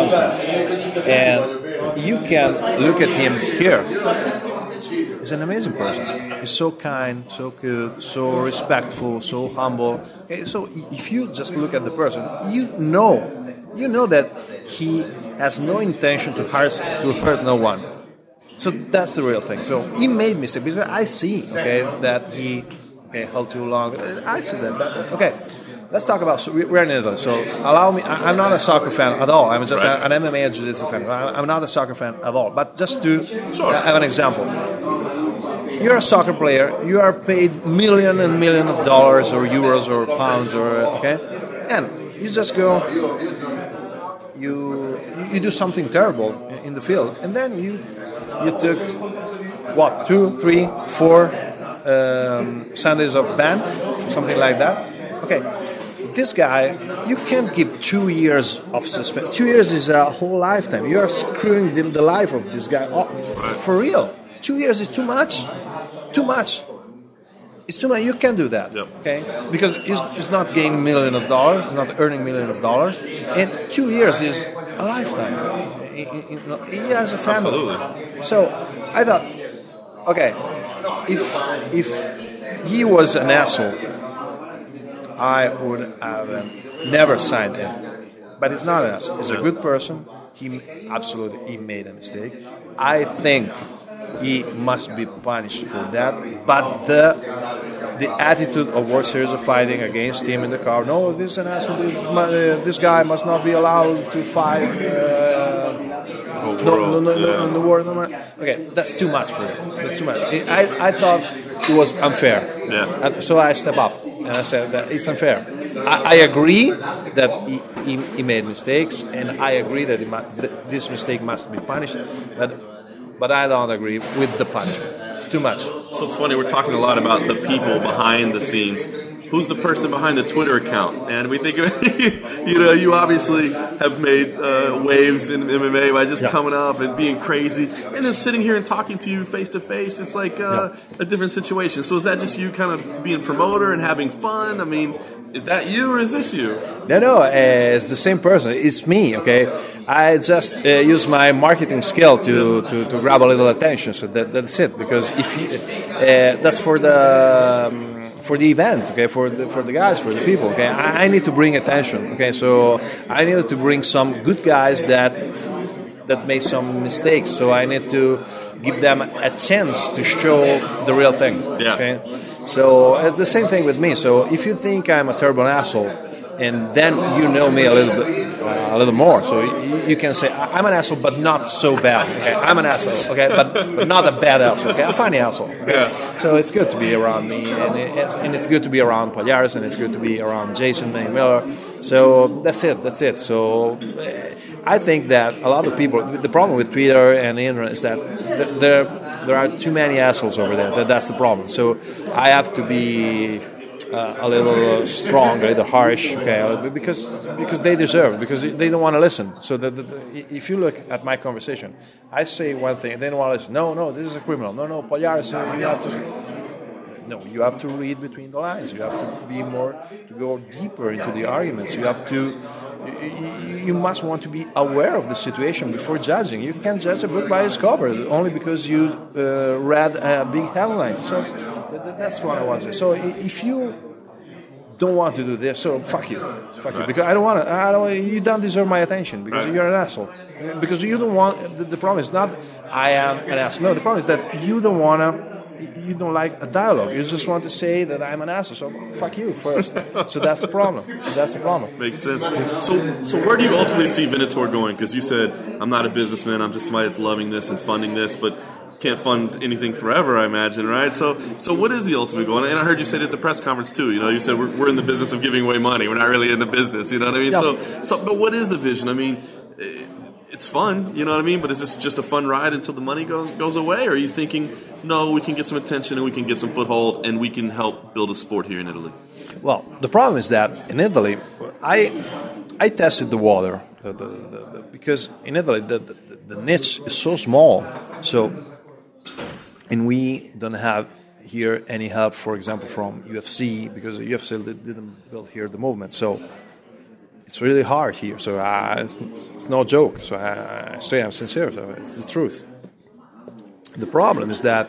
[SPEAKER 4] And you can look at him here. He's an amazing person. He's so kind, so good, so respectful, so humble. Okay, so if you just look at the person, you know that he has no intention to hurt no one. So that's the real thing. So he made mistakes because I see, that he held too long. I see that. But, okay, let's talk about. So we're in Italy. So allow me. I'm not a soccer fan at all. I'm just an MMA and jiu-jitsu fan. I'm not a soccer fan at all. But just to have an example. You're a soccer player. You are paid millions and millions of dollars or euros or pounds and you just go. You do something terrible in the field, and then you took 2, 3, 4 Sundays of ban, something like that. Okay, this guy, you can't give 2 years of suspension. 2 years is a whole lifetime. You are screwing the life of this guy. For real, 2 years is too much. Too much. It's too much. You can't do that, okay? Because it's not gaining millions of dollars, it's not earning millions of dollars, and 2 years is a lifetime. He has a family.
[SPEAKER 3] Absolutely.
[SPEAKER 4] So I thought, okay, if he was an asshole, I would have never signed him. But he's not an asshole. He's a good person. He made a mistake. I think he must be punished for that. But the attitude of World Series of Fighting against him in the car, no, this is an asshole. This guy must not be allowed to fight. No, in the world. No, okay, that's too much for him. That's too much. I thought it was unfair.
[SPEAKER 3] Yeah.
[SPEAKER 4] So I step up and I said that it's unfair. I agree that he made mistakes, and I agree that this mistake must be punished. But I don't agree with the punishment. It's too much.
[SPEAKER 3] So it's funny, we're talking a lot about the people behind the scenes. Who's the person behind the Twitter account? And we think, you obviously have made waves in MMA by just coming up and being crazy. And then sitting here and talking to you face to face, it's like a different situation. So is that just you kind of being promoter and having fun? I mean, is that you or is this you?
[SPEAKER 4] No, it's the same person. It's me, okay? I just use my marketing skill to grab a little attention. So that's it. Because if you, that's for the event, okay? For the guys, for the people, okay? I need to bring attention, okay? So I needed to bring some good guys that made some mistakes. So I need to give them a chance to show the real thing, okay? So it's the same thing with me. So if you think I'm a terrible asshole, and then you know me a little more, so you can say I'm an asshole, but not so bad. Okay, I'm an asshole, okay, but not a bad asshole. Okay, a funny asshole. Okay?
[SPEAKER 3] Yeah.
[SPEAKER 4] So it's good to be around me, and it's good to be around Palhares, and it's good to be around Jason Miller. So that's it. So I think that a lot of people. The problem with Twitter and the internet is that there are too many assholes over there. That's the problem. So I have to be a little strong, a little harsh, okay? Because they deserve, because they don't want to listen. So if you look at my conversation, I say one thing, they don't want to listen. No, this is a criminal. No, Palhares, you have to. No, you have to read between the lines. You have to be more, to go deeper into the arguments. You have to. You must want to be aware of the situation before judging. You can't judge a book by its cover only because you read a big headline. So that's what I want to say. So if you don't want to do this, so fuck you, because I don't want to. You don't deserve my attention because you're an asshole. Because you don't want. The problem is not I am an asshole. No, the problem is that you don't want to. You don't like a dialogue. You just want to say that I'm an asshole. So fuck you first. So that's the problem.
[SPEAKER 3] Makes sense. So where do you ultimately see Venator going? Because you said I'm not a businessman. I'm just somebody that's loving this and funding this, but can't fund anything forever, I imagine, right? So what is the ultimate goal? And I heard you say it at the press conference too. You said we're in the business of giving away money. We're not really in the business. You know what I mean? Yeah. So but what is the vision? I mean, it's fun, you know what I mean? But is this just a fun ride until the money goes away? Or are you thinking, no, we can get some attention and we can get some foothold and we can help build a sport here in Italy?
[SPEAKER 4] Well, the problem is that in Italy, I tested the water because in Italy the niche is so small. And we don't have here any help, for example, from UFC because the UFC didn't build here the movement. So it's really hard here. So it's no joke. So I'm sincere. So it's the truth. The problem is that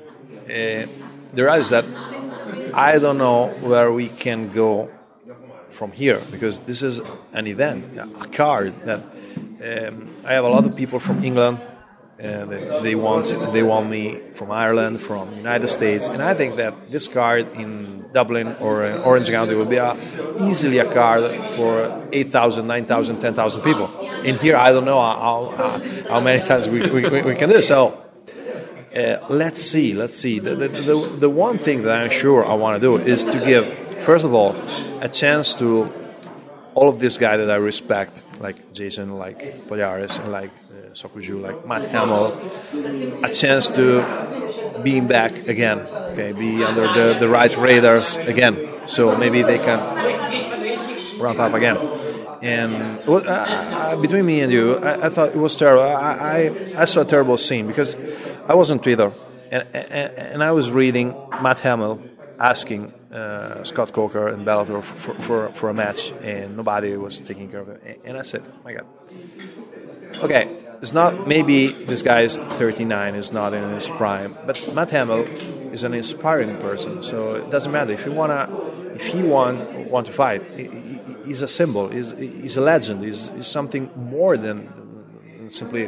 [SPEAKER 4] I don't know where we can go from here because this is an event, a card that I have a lot of people from England. They want me from Ireland, from United States, and I think that this card in Dublin or in Orange County will be easily a card for 8,000, 9,000, 10,000 people. In here, I don't know how many times we can do. So let's see. The one thing that I'm sure I want to do is to give, first of all, a chance to all of these guys that I respect, like Jason, like Palhares, and like Sokuju, like Matt Hamill, a chance to being back again, okay, be under the right radars again, so maybe they can ramp up again. And between me and you, I thought it was terrible. I saw a terrible scene because I was on Twitter and I was reading Matt Hamill asking Scott Coker and Bellator for a match, and nobody was taking care of it. And I said, my God, okay. it's not, maybe this guy is 39, is not in his prime, but Matt Hamill is an inspiring person. So it doesn't matter if he want to fight. He's a symbol. He's a legend. He's something more than simply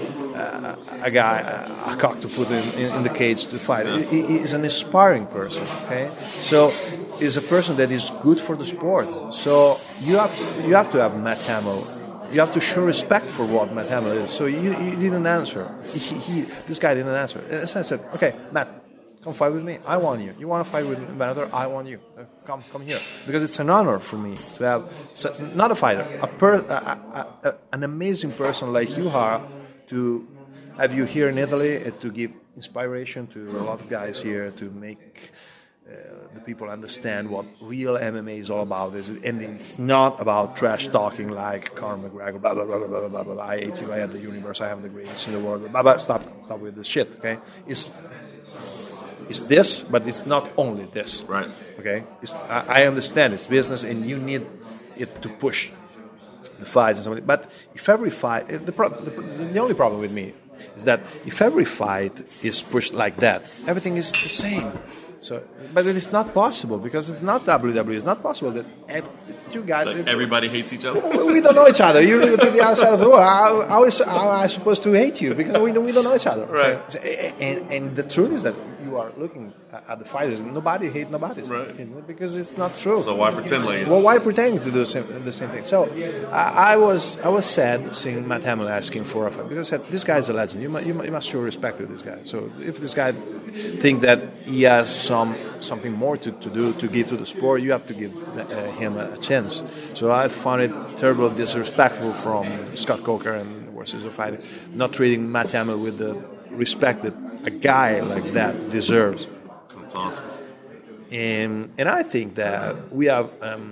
[SPEAKER 4] a guy, a cock to put in the cage to fight. He's an inspiring person. Okay, so he's a person that is good for the sport. So you have to have Matt Hamill. You have to show respect for what Matt Hamill is. So you didn't answer. This guy didn't answer. So I said, okay, Matt, come fight with me. I want you. You want to fight with Benator? I want you. Come here. Because it's an honor for me to have, not a fighter, an amazing person like you are, to have you here in Italy and to give inspiration to a lot of guys here, to make the people understand what real MMA is all about. And it's not about trash talking like Conor McGregor, blah, blah, blah, blah, blah, blah, blah. I hate you, I have the universe, I have the greatest in the world, blah, blah. Stop with this shit, okay? It's this, but it's not only this.
[SPEAKER 3] Right.
[SPEAKER 4] Okay? I understand it's business and you need it to push the fights and something. But if every fight, the only problem with me is that if every fight is pushed like that, everything is the same. So, but it's not possible because it's not WWE. It's not possible that two guys.
[SPEAKER 1] Like everybody hates each other.
[SPEAKER 4] We don't know each other. You live to the other side of the world. How am I supposed to hate you? Because we don't know each other.
[SPEAKER 3] Right.
[SPEAKER 4] And the truth is that you are looking at the fighters. Nobody hates nobody.
[SPEAKER 3] Right.
[SPEAKER 4] Because it's not true.
[SPEAKER 3] So why pretend like it?
[SPEAKER 4] Well, why pretend to do the same thing? So I was sad seeing Matt Hamill asking for a fight because I said this guy is a legend. You must show respect to this guy. So if this guy think that he has something more to do to give to the sport, you have to give him a chance. So I found it terribly disrespectful from Scott Coker and Warsaw Fighting, not treating Matt Hamill with the respect that a guy like that deserves.
[SPEAKER 3] That's awesome.
[SPEAKER 4] And I think that we are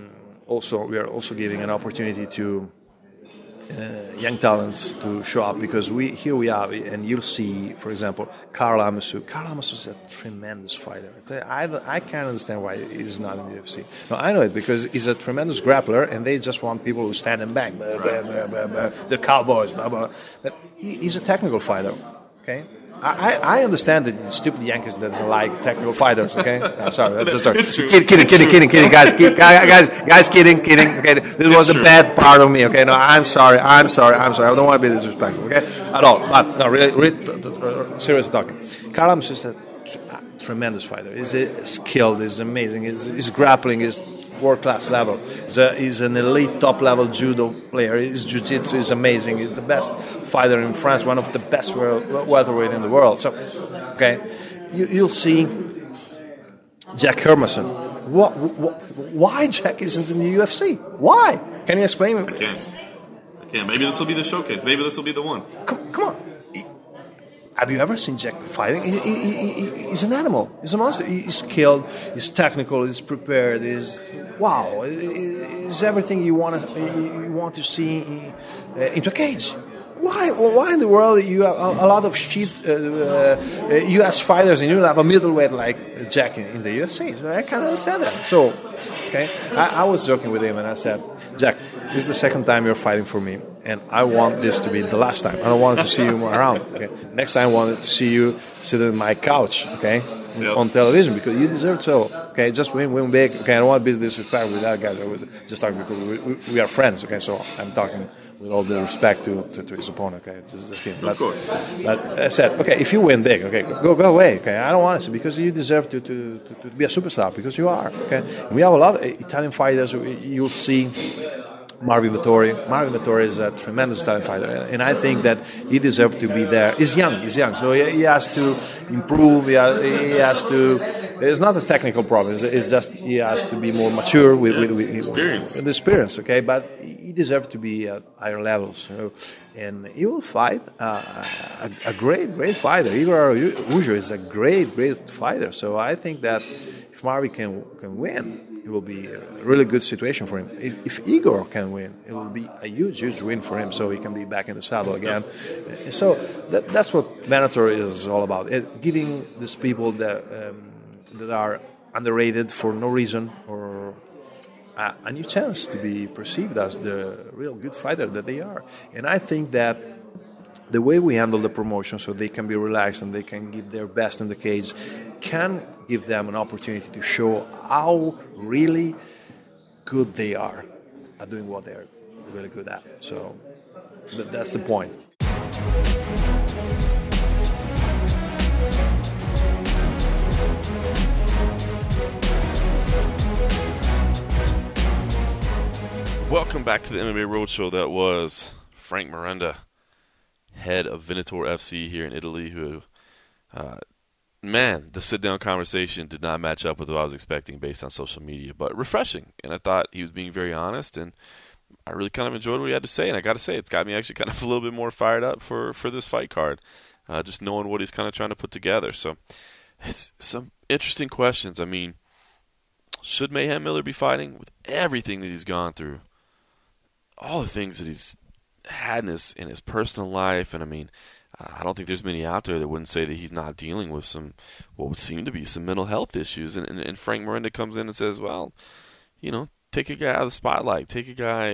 [SPEAKER 4] also giving an opportunity to young talents to show up because here we are, and you'll see, for example, Carl Amasu. Carl Amasu is a tremendous fighter. I can't understand why he's not in the UFC. No, I know it because he's a tremendous grappler, and they just want people who stand and bang. The cowboys, blah, blah. But he's a technical fighter. Okay. I understand that stupid Yankees doesn't like technical fighters. Okay, sorry. Kidding, guys, kidding. Okay, this was a bad part of me. Okay, no, I'm sorry. I don't want to be disrespectful. Okay, at all. But no, really seriously talking. Carl Amasu is a tremendous fighter. He's skilled. He's amazing. His grappling is world-class level. He's an elite top-level judo player. His jiu-jitsu is amazing. He's the best fighter in France, one of the best welterweight in the world. So, okay, you'll see Jack Hermanson. Why Jack isn't in the UFC? Why? Can you explain it?
[SPEAKER 3] I can't. Maybe this will be the showcase. Maybe this will be the one.
[SPEAKER 4] Come on. Have you ever seen Jack fighting? He's an animal. He's a monster. He's skilled. He's technical. He's prepared. He's everything you want to see into a cage. Why in the world you have a lot of shit U.S. fighters and you don't have a middleweight like Jack in the UFC? So I can't understand that. So, okay, I was joking with him and I said, Jack, this is the second time you're fighting for me, and I want this to be the last time. I don't want to see you more around. Okay, next time I want to see you sitting on my couch. Okay. Yep. On television because you deserve so. Okay, just win big. Okay, I don't want to be disrespectful with that guy. I was just talking because we are friends. Okay, so I'm talking with all the respect to his opponent. Okay, it's just the thing.
[SPEAKER 3] Of course.
[SPEAKER 4] But I said, okay, if you win big, okay, go away. Okay, I don't want to because you deserve to be a superstar because you are. Okay, and we have a lot of Italian fighters. You'll see. Marvin Vettori. Marvin Vettori is a tremendous Italian fighter, and I think that he deserves to be there. He's young, so he has to improve. He has to. It's not a technical problem. It's just he has to be more mature with experience. Okay, but he deserves to be at higher levels. So, and he will fight a great fighter. Igor Ujo is a great fighter. So I think that if Marvin can win, it will be a really good situation for him. If Igor can win, it will be a huge win for him, so he can be back in the saddle again. So that's what Benator is all about, giving these people that are underrated for no reason or a new chance to be perceived as the real good fighter that they are. And I think that the way we handle the promotion so they can be relaxed and they can give their best in the cage can give them an opportunity to show how really good they are at doing what they're really good at. So that's the point.
[SPEAKER 1] Welcome back to the MMA Roadshow. That was Frank Miranda, head of Venator FC here in Italy, who, the sit-down conversation did not match up with what I was expecting based on social media, but refreshing. And I thought he was being very honest, and I really kind of enjoyed what he had to say. And I got to say, it's got me actually kind of a little bit more fired up for this fight card, just knowing what he's kind of trying to put together. So it's some interesting questions. I mean, should Mayhem Miller be fighting with everything that he's gone through? All the things that he's had in his personal life, and I mean, I don't think there's many out there that wouldn't say that he's not dealing with some, what would seem to be some mental health issues. And Frank Miranda comes in and says, well, take a guy out of the spotlight, take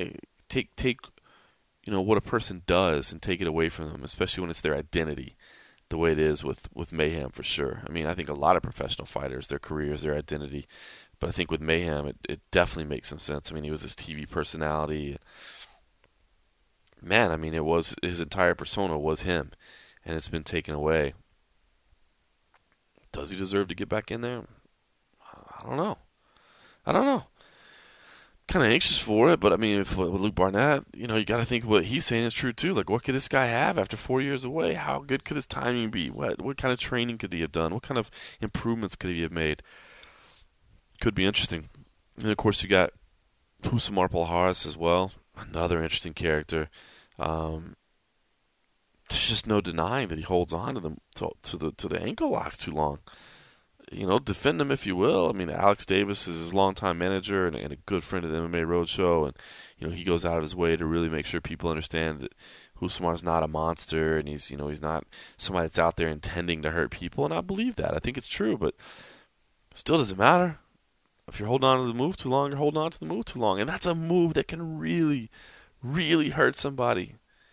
[SPEAKER 1] what a person does and take it away from them, especially when it's their identity, the way it is with Mayhem for sure. I mean, I think a lot of professional fighters, their careers, their identity. But I think with Mayhem, it definitely makes some sense. I mean, he was this TV personality. Man, I mean, it was his entire persona was him, and it's been taken away. Does he deserve to get back in there? I don't know. Kind of anxious for it, but I mean, with Luke Barnett, you got to think what he's saying is true too. Like, what could this guy have after 4 years away? How good could his timing be? What kind of training could he have done? What kind of improvements could he have made? Could be interesting. And, of course, you got Rousimar Palhares as well, another interesting character. There's just no denying that he holds on to the ankle locks too long. Defend him if you will. I mean, Alex Davis is his longtime manager and a good friend of the MMA Roadshow, and he goes out of his way to really make sure people understand that Rousimar's not a monster, and he's not somebody that's out there intending to hurt people. And I believe that. I think it's true, but still doesn't matter. If you're holding on to the move too long, you're holding on to the move too long. And that's a move that can really, really hurt somebody.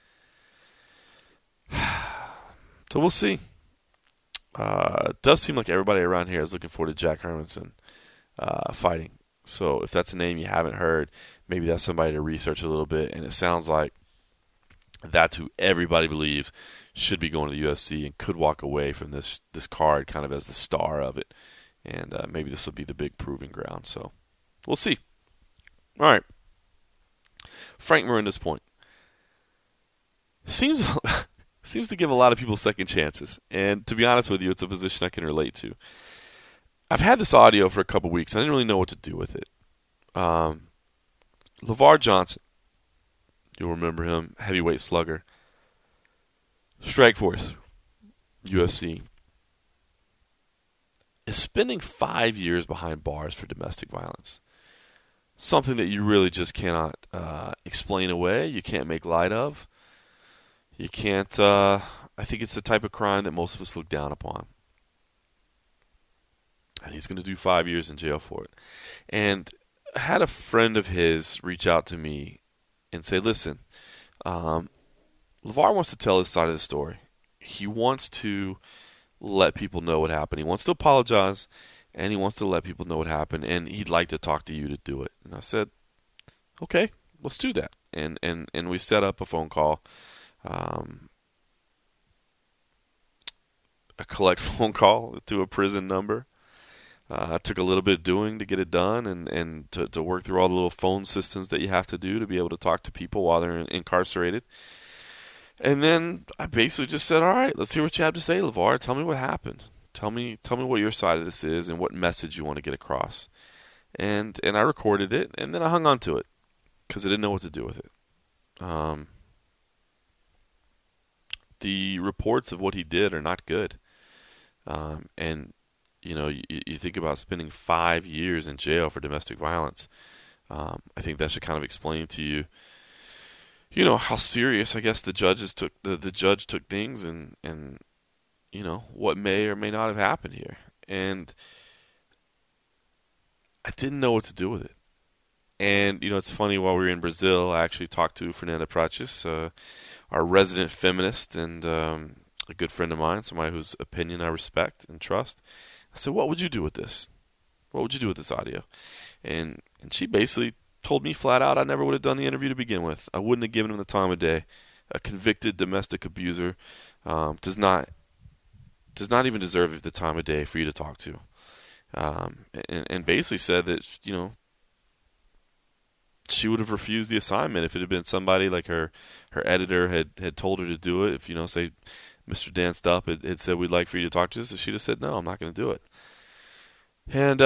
[SPEAKER 1] So we'll see. It does seem like everybody around here is looking forward to Jack Hermansson fighting. So if that's a name you haven't heard, maybe that's somebody to research a little bit. And it sounds like that's who everybody believes should be going to the UFC and could walk away from this card kind of as the star of it. And maybe this will be the big proving ground. So we'll see. All right. Frank Miranda's point. Seems to give a lot of people second chances. And to be honest with you, it's a position I can relate to. I've had this audio for a couple weeks. I didn't really know what to do with it. LeVar Johnson. You'll remember him. Heavyweight slugger. Strikeforce. UFC. Is spending 5 years behind bars for domestic violence. Something that you really just cannot explain away. You can't make light of. You can't, I think it's the type of crime that most of us look down upon. And he's going to do 5 years in jail for it. And I had a friend of his reach out to me and say, listen, LeVar wants to tell his side of the story. He wants to let people know what happened. He wants to apologize, and he wants to let people know what happened, and he'd like to talk to you to do it. And I said, okay, let's do that. And we set up a phone call, a collect phone call to a prison number. It took a little bit of doing to get it done and to work through all the little phone systems that you have to do to be able to talk to people while they're incarcerated. And then I basically just said, all right, let's hear what you have to say, LeVar. Tell me what happened. Tell me what your side of this is and what message you want to get across. And I recorded it, and then I hung on to it because I didn't know what to do with it. The reports of what he did are not good. And, you think about spending 5 years in jail for domestic violence. I think that should kind of explain to you, how serious I guess the judge took things and what may or may not have happened here. And I didn't know what to do with it. And, it's funny, while we were in Brazil, I actually talked to Fernanda Prates, our resident feminist and a good friend of mine, somebody whose opinion I respect and trust. I said, what would you do with this? What would you do with this audio? And she basically told me flat out I never would have done the interview to begin with. I wouldn't have given him the time of day. A convicted domestic abuser does not even deserve the time of day for you to talk to. And basically said that, you know, she would have refused the assignment if it had been somebody like her editor had told her to do it. If, you know, say Mr. Dan Stupp had said, we'd like for you to talk to us, she'd have said, no, I'm not going to do it. And,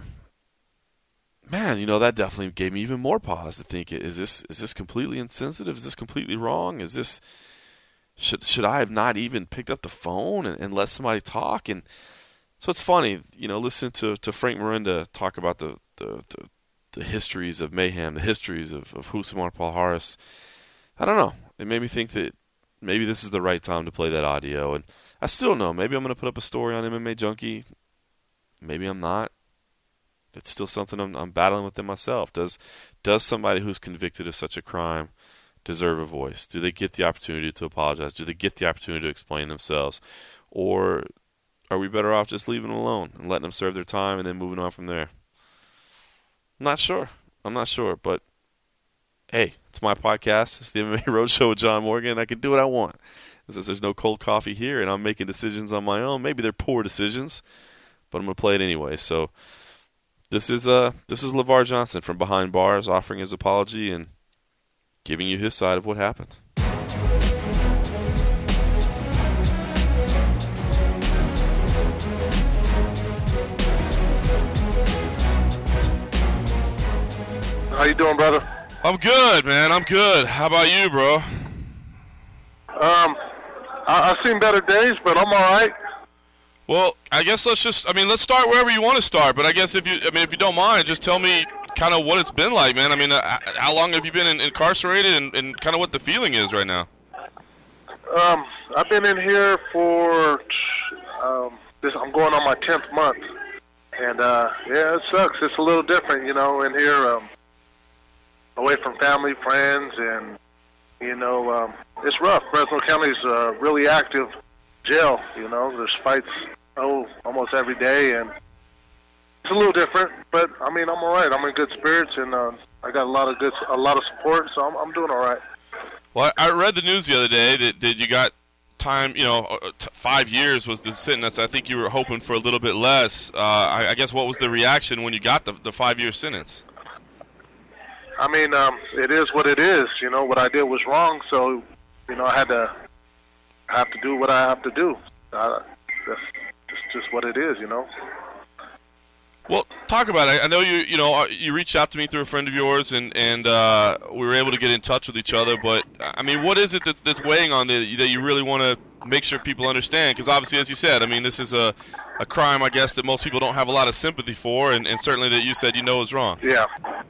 [SPEAKER 1] man, you know, that definitely gave me even more pause to think, is this completely insensitive? Is this completely wrong? Is this, should I have not even picked up the phone and let somebody talk? And so it's funny, you know, listening to Frank Miranda talk about the histories of mayhem, the histories of Rousimar Palhares. I don't know. It made me think that maybe this is the right time to play that audio. And I still don't know. Maybe I'm going to put up a story on MMA Junkie. Maybe I'm not. It's still something I'm battling within myself. Does somebody who's convicted of such a crime deserve a voice? Do they get the opportunity to apologize? Do they get the opportunity to explain themselves? Or are we better off just leaving them alone and letting them serve their time and then moving on from there? I'm not sure, but hey, it's my podcast. It's the MMA Roadshow with John Morgan. I can do what I want. Since there's no cold coffee here and I'm making decisions on my own, maybe they're poor decisions, but I'm going to play it anyway. So this is LeVar Johnson from Behind Bars offering his apology and giving you his side of what happened.
[SPEAKER 5] How you doing, brother?
[SPEAKER 1] I'm good, man. I'm good. How about you, bro?
[SPEAKER 5] I've seen better days, but I'm all right.
[SPEAKER 1] Well, I guess let's start wherever you want to start. But I guess if you don't mind, just tell me kind of what it's been like, man. I mean, how long have you been incarcerated, and kind of what the feeling is right now?
[SPEAKER 5] I've been in here for I'm going on my 10th month, and yeah, it sucks. It's a little different, you know, in here, away from family, friends, and you know, it's rough. Fresno County's a really active jail. You know, there's fights almost every day, and it's a little different. But I mean, I'm all right. I'm in good spirits, and I got a lot of support, so I'm doing all right.
[SPEAKER 1] Well, I read the news the other day that you got time. You know, 5 years was the sentence. I think you were hoping for a little bit less. I guess what was the reaction when you got the 5-year sentence?
[SPEAKER 5] I mean, it is what it is. You know, what I did was wrong, so you know, I have to do what I have to do. That's just what it is, you know.
[SPEAKER 1] Well, talk about it. I know you reached out to me through a friend of yours, and we were able to get in touch with each other. But I mean, what is it that's weighing on that you really want to make sure people understand? Because obviously, as you said, I mean, this is a crime, I guess, that most people don't have a lot of sympathy for, and certainly that you said is wrong.
[SPEAKER 5] Yeah.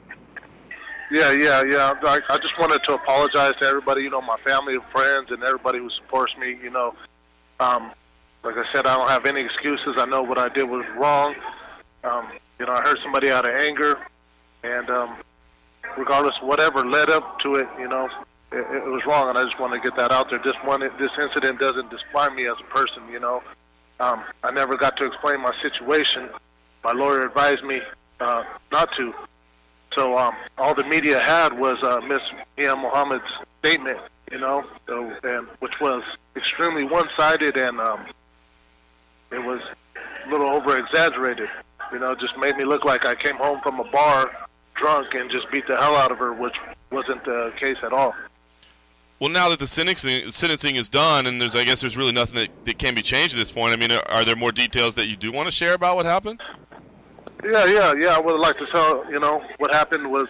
[SPEAKER 5] I just wanted to apologize to everybody, you know, my family and friends and everybody who supports me, you know. Like I said, I don't have any excuses. I know what I did was wrong. You know, I hurt somebody out of anger, and regardless of whatever led up to it, you know, it was wrong, and I just want to get that out there. This incident doesn't define me as a person, you know. I never got to explain my situation. My lawyer advised me not to. So all the media had was Miss Mia Mohammed's statement, you know, and which was extremely one-sided, and it was a little over-exaggerated. You know, just made me look like I came home from a bar drunk and just beat the hell out of her, which wasn't the case at all.
[SPEAKER 1] Well, now that the sentencing is done, and I guess there's really nothing that can be changed at this point. I mean, are there more details that you do want to share about what happened?
[SPEAKER 5] Yeah. I would like to tell, you know, what happened was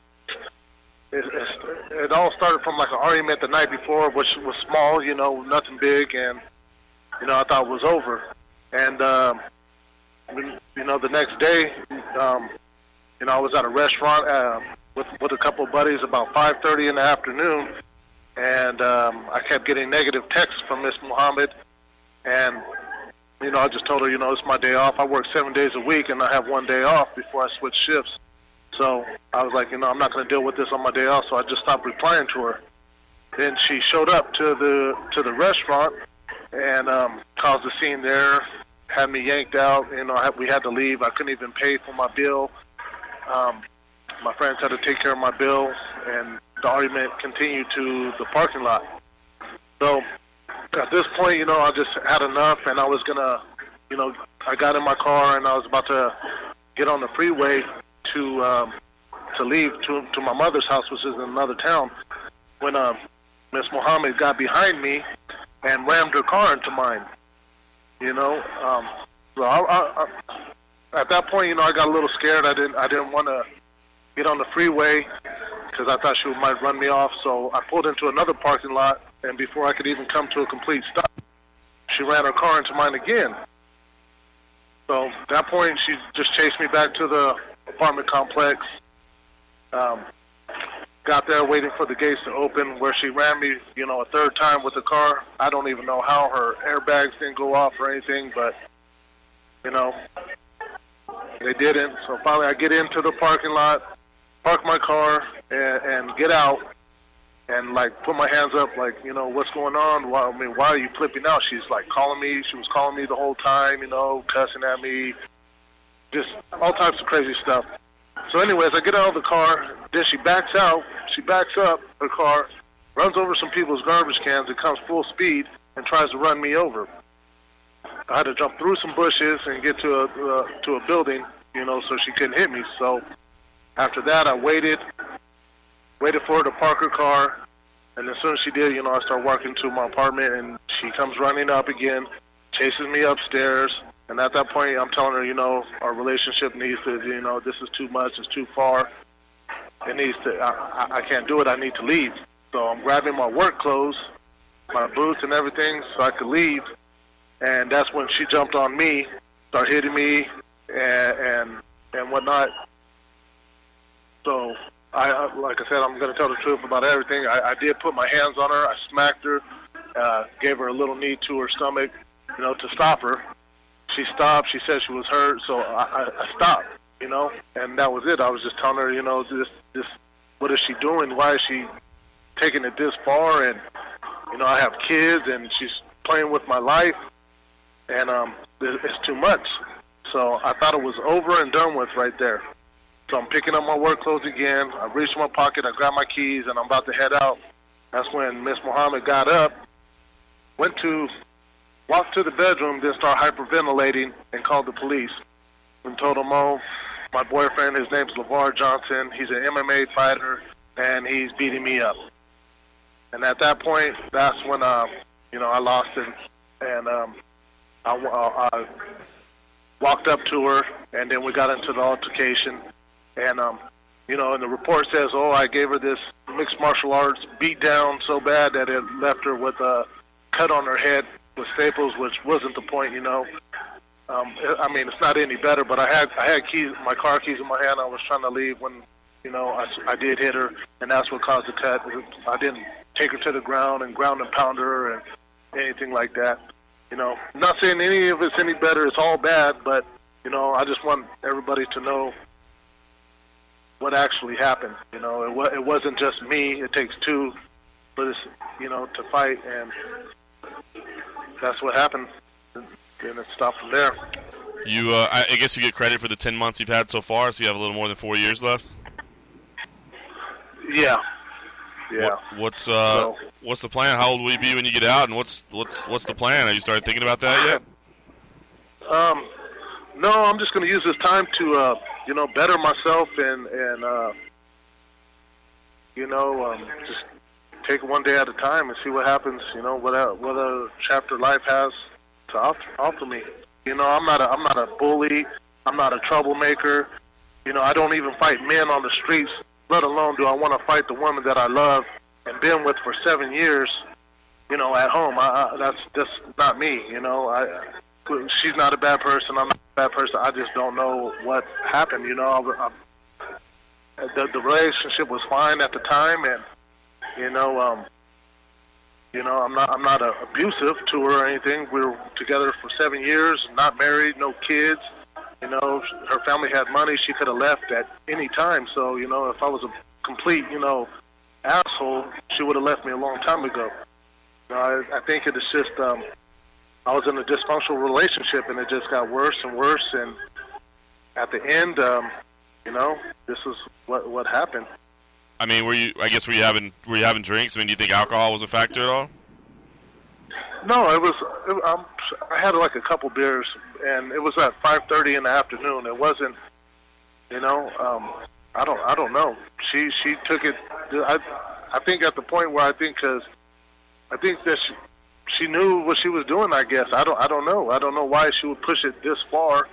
[SPEAKER 5] it all started from like an argument the night before, which was small, you know, nothing big, and, you know, I thought it was over. And, you know, the next day, you know, I was at a restaurant with a couple of buddies about 5:30 in the afternoon, and I kept getting negative texts from Miss Muhammad, and you know, I just told her, you know, it's my day off. I work 7 days a week, and I have 1 day off before I switch shifts. So I was like, you know, I'm not going to deal with this on my day off, so I just stopped replying to her. Then she showed up to the restaurant and caused a scene there. Had me yanked out. We had to leave. I couldn't even pay for my bill. My friends had to take care of my bill, and the argument continued to the parking lot. So at this point, I just had enough, and I was gonna, I got in my car and I was about to get on the freeway to leave to my mother's house, which is in another town, when Miss Mohammed got behind me and rammed her car into mine. So I, at that point, I got a little scared. I didn't want to get on the freeway because I thought she might run me off. So I pulled into another parking lot, and before I could even come to a complete stop, she ran her car into mine again. So at that point, she just chased me back to the apartment complex. Got there waiting for the gates to open, where she ran me, a third time with the car. I don't even know how her airbags didn't go off or anything, but, they didn't. So finally I get into the parking lot, park my car, and get out, and, put my hands up, what's going on? Why are you flipping out? She's, calling me. She was calling me the whole time, cussing at me, just all types of crazy stuff. So anyways, I get out of the car, then she backs out. She backs up her car, runs over some people's garbage cans, and comes full speed and tries to run me over. I had to jump through some bushes and get to a building, so she couldn't hit me. So after that, I waited for her to park her car, and as soon as she did, I start walking to my apartment, and she comes running up again, chases me upstairs. And at that point, I'm telling her, our relationship needs to, this is too much, it's too far. It needs to, I can't do it, I need to leave. So I'm grabbing my work clothes, my boots and everything, so I could leave. And that's when she jumped on me, started hitting me and whatnot. So, like I said, I'm going to tell the truth about everything. I did put my hands on her, I smacked her, gave her a little knee to her stomach, to stop her. She stopped. She said she was hurt, so I stopped, and that was it. I was just telling her, this, what is she doing? Why is she taking it this far? And, I have kids, and she's playing with my life, and it's too much. So I thought it was over and done with right there. So I'm picking up my work clothes again. I reached my pocket. I grabbed my keys, and I'm about to head out. That's when Miss Mohammed got up, walked to the bedroom, then started hyperventilating and called the police and told them, my boyfriend, his name's LeVar Johnson, he's an MMA fighter, and he's beating me up. And at that point, that's when, I lost it. And I walked up to her, and then we got into the altercation. And, and the report says, I gave her this mixed martial arts beat down so bad that it left her with a cut on her head with staples, which wasn't the point, it's not any better, but I had keys, my car keys in my hand. I was trying to leave when, I did hit her, and that's what caused the cut. I didn't take her to the ground and ground and pound her and anything like that. Not saying any of it's any better. It's all bad, but, I just want everybody to know what actually happened. It wasn't just me. It takes two for this, to fight, and that's what happened, and it stopped from there.
[SPEAKER 1] I guess you get credit for the 10 months you've had so far, so you have a little more than 4 years left?
[SPEAKER 5] Yeah.
[SPEAKER 1] What's the plan? How old will you be when you get out, and what's the plan? Have you started thinking about that yet?
[SPEAKER 5] No, I'm just going to use this time to, better myself and just take it one day at a time and see what happens. What other chapter life has to offer me. I'm not a bully. I'm not a troublemaker. I don't even fight men on the streets. Let alone do I want to fight the woman that I love and been with for 7 years. At home. That's just not me. She's not a bad person. I'm not a bad person. I just don't know what happened. The relationship was fine at the time, and I'm not abusive to her or anything. We were together for 7 years, not married, no kids. Her family had money. She could have left at any time. So, if I was a complete, asshole, she would have left me a long time ago. I think it is just I was in a dysfunctional relationship, and it just got worse and worse. And at the end, this is what happened.
[SPEAKER 1] I mean, were you having drinks? I mean, do you think alcohol was a factor at all?
[SPEAKER 5] No, I had like a couple beers, and it was at 5:30 in the afternoon. It wasn't, I don't know. She took it. I think at the point where I think that she knew what she was doing. I guess I don't know. I don't know why she would push it this far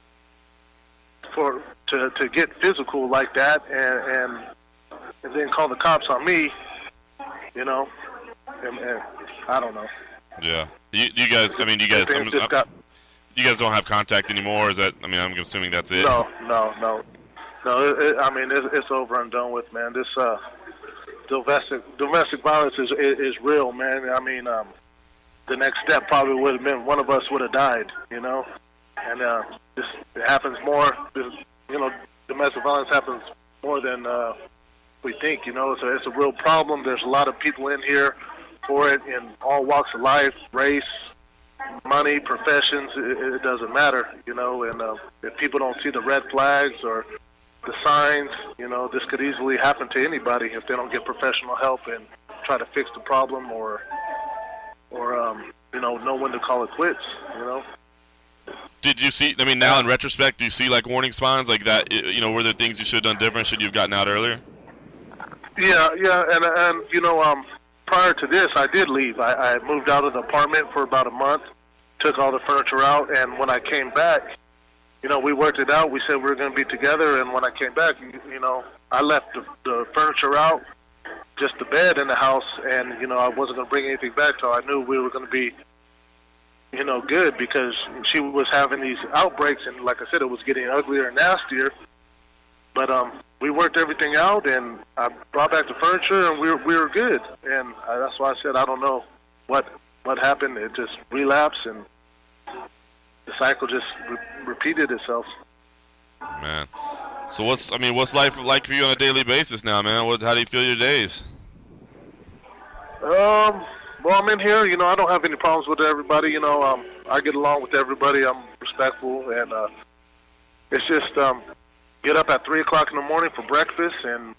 [SPEAKER 5] to get physical like that, and then call the cops on me. And I don't know.
[SPEAKER 1] Yeah. You guys. I mean, you guys don't have contact anymore. Is that? I mean, I'm assuming that's it.
[SPEAKER 5] No. It's over and done with, man. This domestic violence is real, man. I mean, the next step probably would have been one of us would have died, and it happens more. Domestic violence happens more than we think. It's a real problem. There's a lot of people in here for it in all walks of life, race, money, professions. It doesn't matter, And if people don't see the red flags or the signs, this could easily happen to anybody if they don't get professional help and try to fix the problem or know when to call it quits,
[SPEAKER 1] Did you see, I mean, now in retrospect, do you see like warning signs like that, were there things you should have done different? Should you have gotten out earlier?
[SPEAKER 5] Yeah, and prior to this, I did leave. I moved out of the apartment for about a month, took all the furniture out, and when I came back, we worked it out. We said we were going to be together, and when I came back, I left the furniture out, just the bed in the house, and, I wasn't going to bring anything back till I knew we were going to be, good, because she was having these outbreaks, and like I said, it was getting uglier and nastier. But we worked everything out, and I brought back the furniture, and we were good. And that's why I said I don't know what happened. It just relapsed, and the cycle just repeated itself.
[SPEAKER 1] Man, so what's life like for you on a daily basis now, man? How do you feel your days?
[SPEAKER 5] Well, I'm in here. I don't have any problems with everybody. I get along with everybody. I'm respectful, and it's just get up at 3 o'clock in the morning for breakfast, and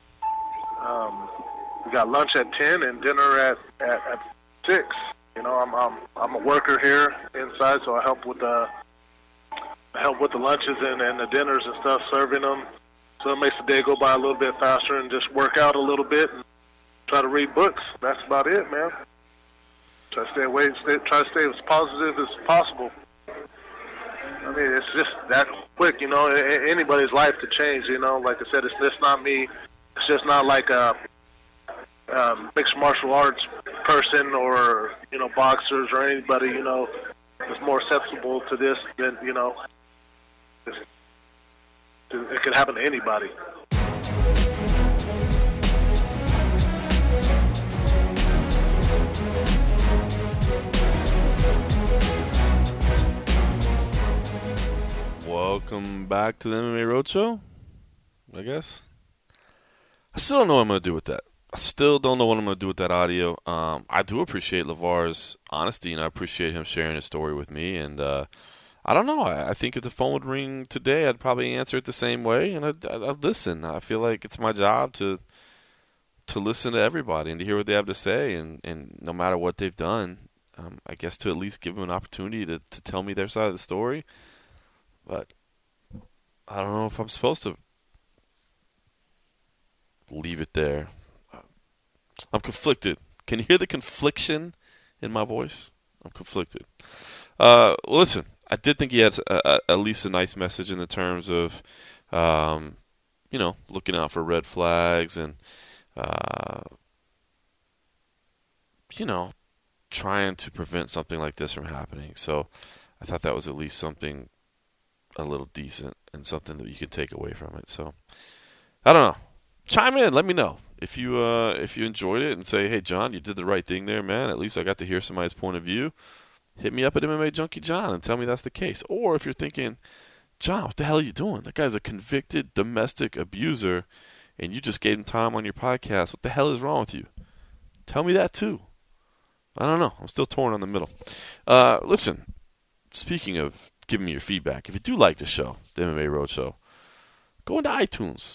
[SPEAKER 5] we got lunch at 10 and dinner at 6. I'm a worker here inside, so I help with the lunches and the dinners and stuff, serving them. So it makes the day go by a little bit faster, and just work out a little bit and try to read books. That's about it, man. Try to try to stay as positive as possible. I mean, it's just that quick, anybody's life to change, Like I said, it's just not me. It's just not like a mixed martial arts person or, boxers or anybody, is more susceptible to this than, it could happen to anybody.
[SPEAKER 1] Welcome back to the MMA Roadshow, I guess. I still don't know what I'm going to do with that. I still don't know what I'm going to do with that audio. I do appreciate LeVar's honesty, and I appreciate him sharing his story with me. And I don't know. I think if the phone would ring today, I'd probably answer it the same way, and I'd listen. I feel like it's my job to listen to everybody and to hear what they have to say. And no matter what they've done, I guess to at least give them an opportunity to tell me their side of the story. But I don't know if I'm supposed to leave it there. I'm conflicted. Can you hear the confliction in my voice? I'm conflicted. Listen, I did think he had at least a nice message in the terms of, looking out for red flags and, trying to prevent something like this from happening. So I thought that was at least something a little decent and something that you could take away from it. So I don't know. Chime in. Let me know if you enjoyed it and say, hey, John, you did the right thing there, man. At least I got to hear somebody's point of view. Hit me up at MMA Junkie John and tell me that's the case. Or if you're thinking, John, what the hell are you doing? That guy's a convicted domestic abuser, and you just gave him time on your podcast. What the hell is wrong with you? Tell me that too. I don't know. I'm still torn on the middle. Listen, speaking of giving me your feedback, if you do like the show, the MMA Roadshow, go into iTunes.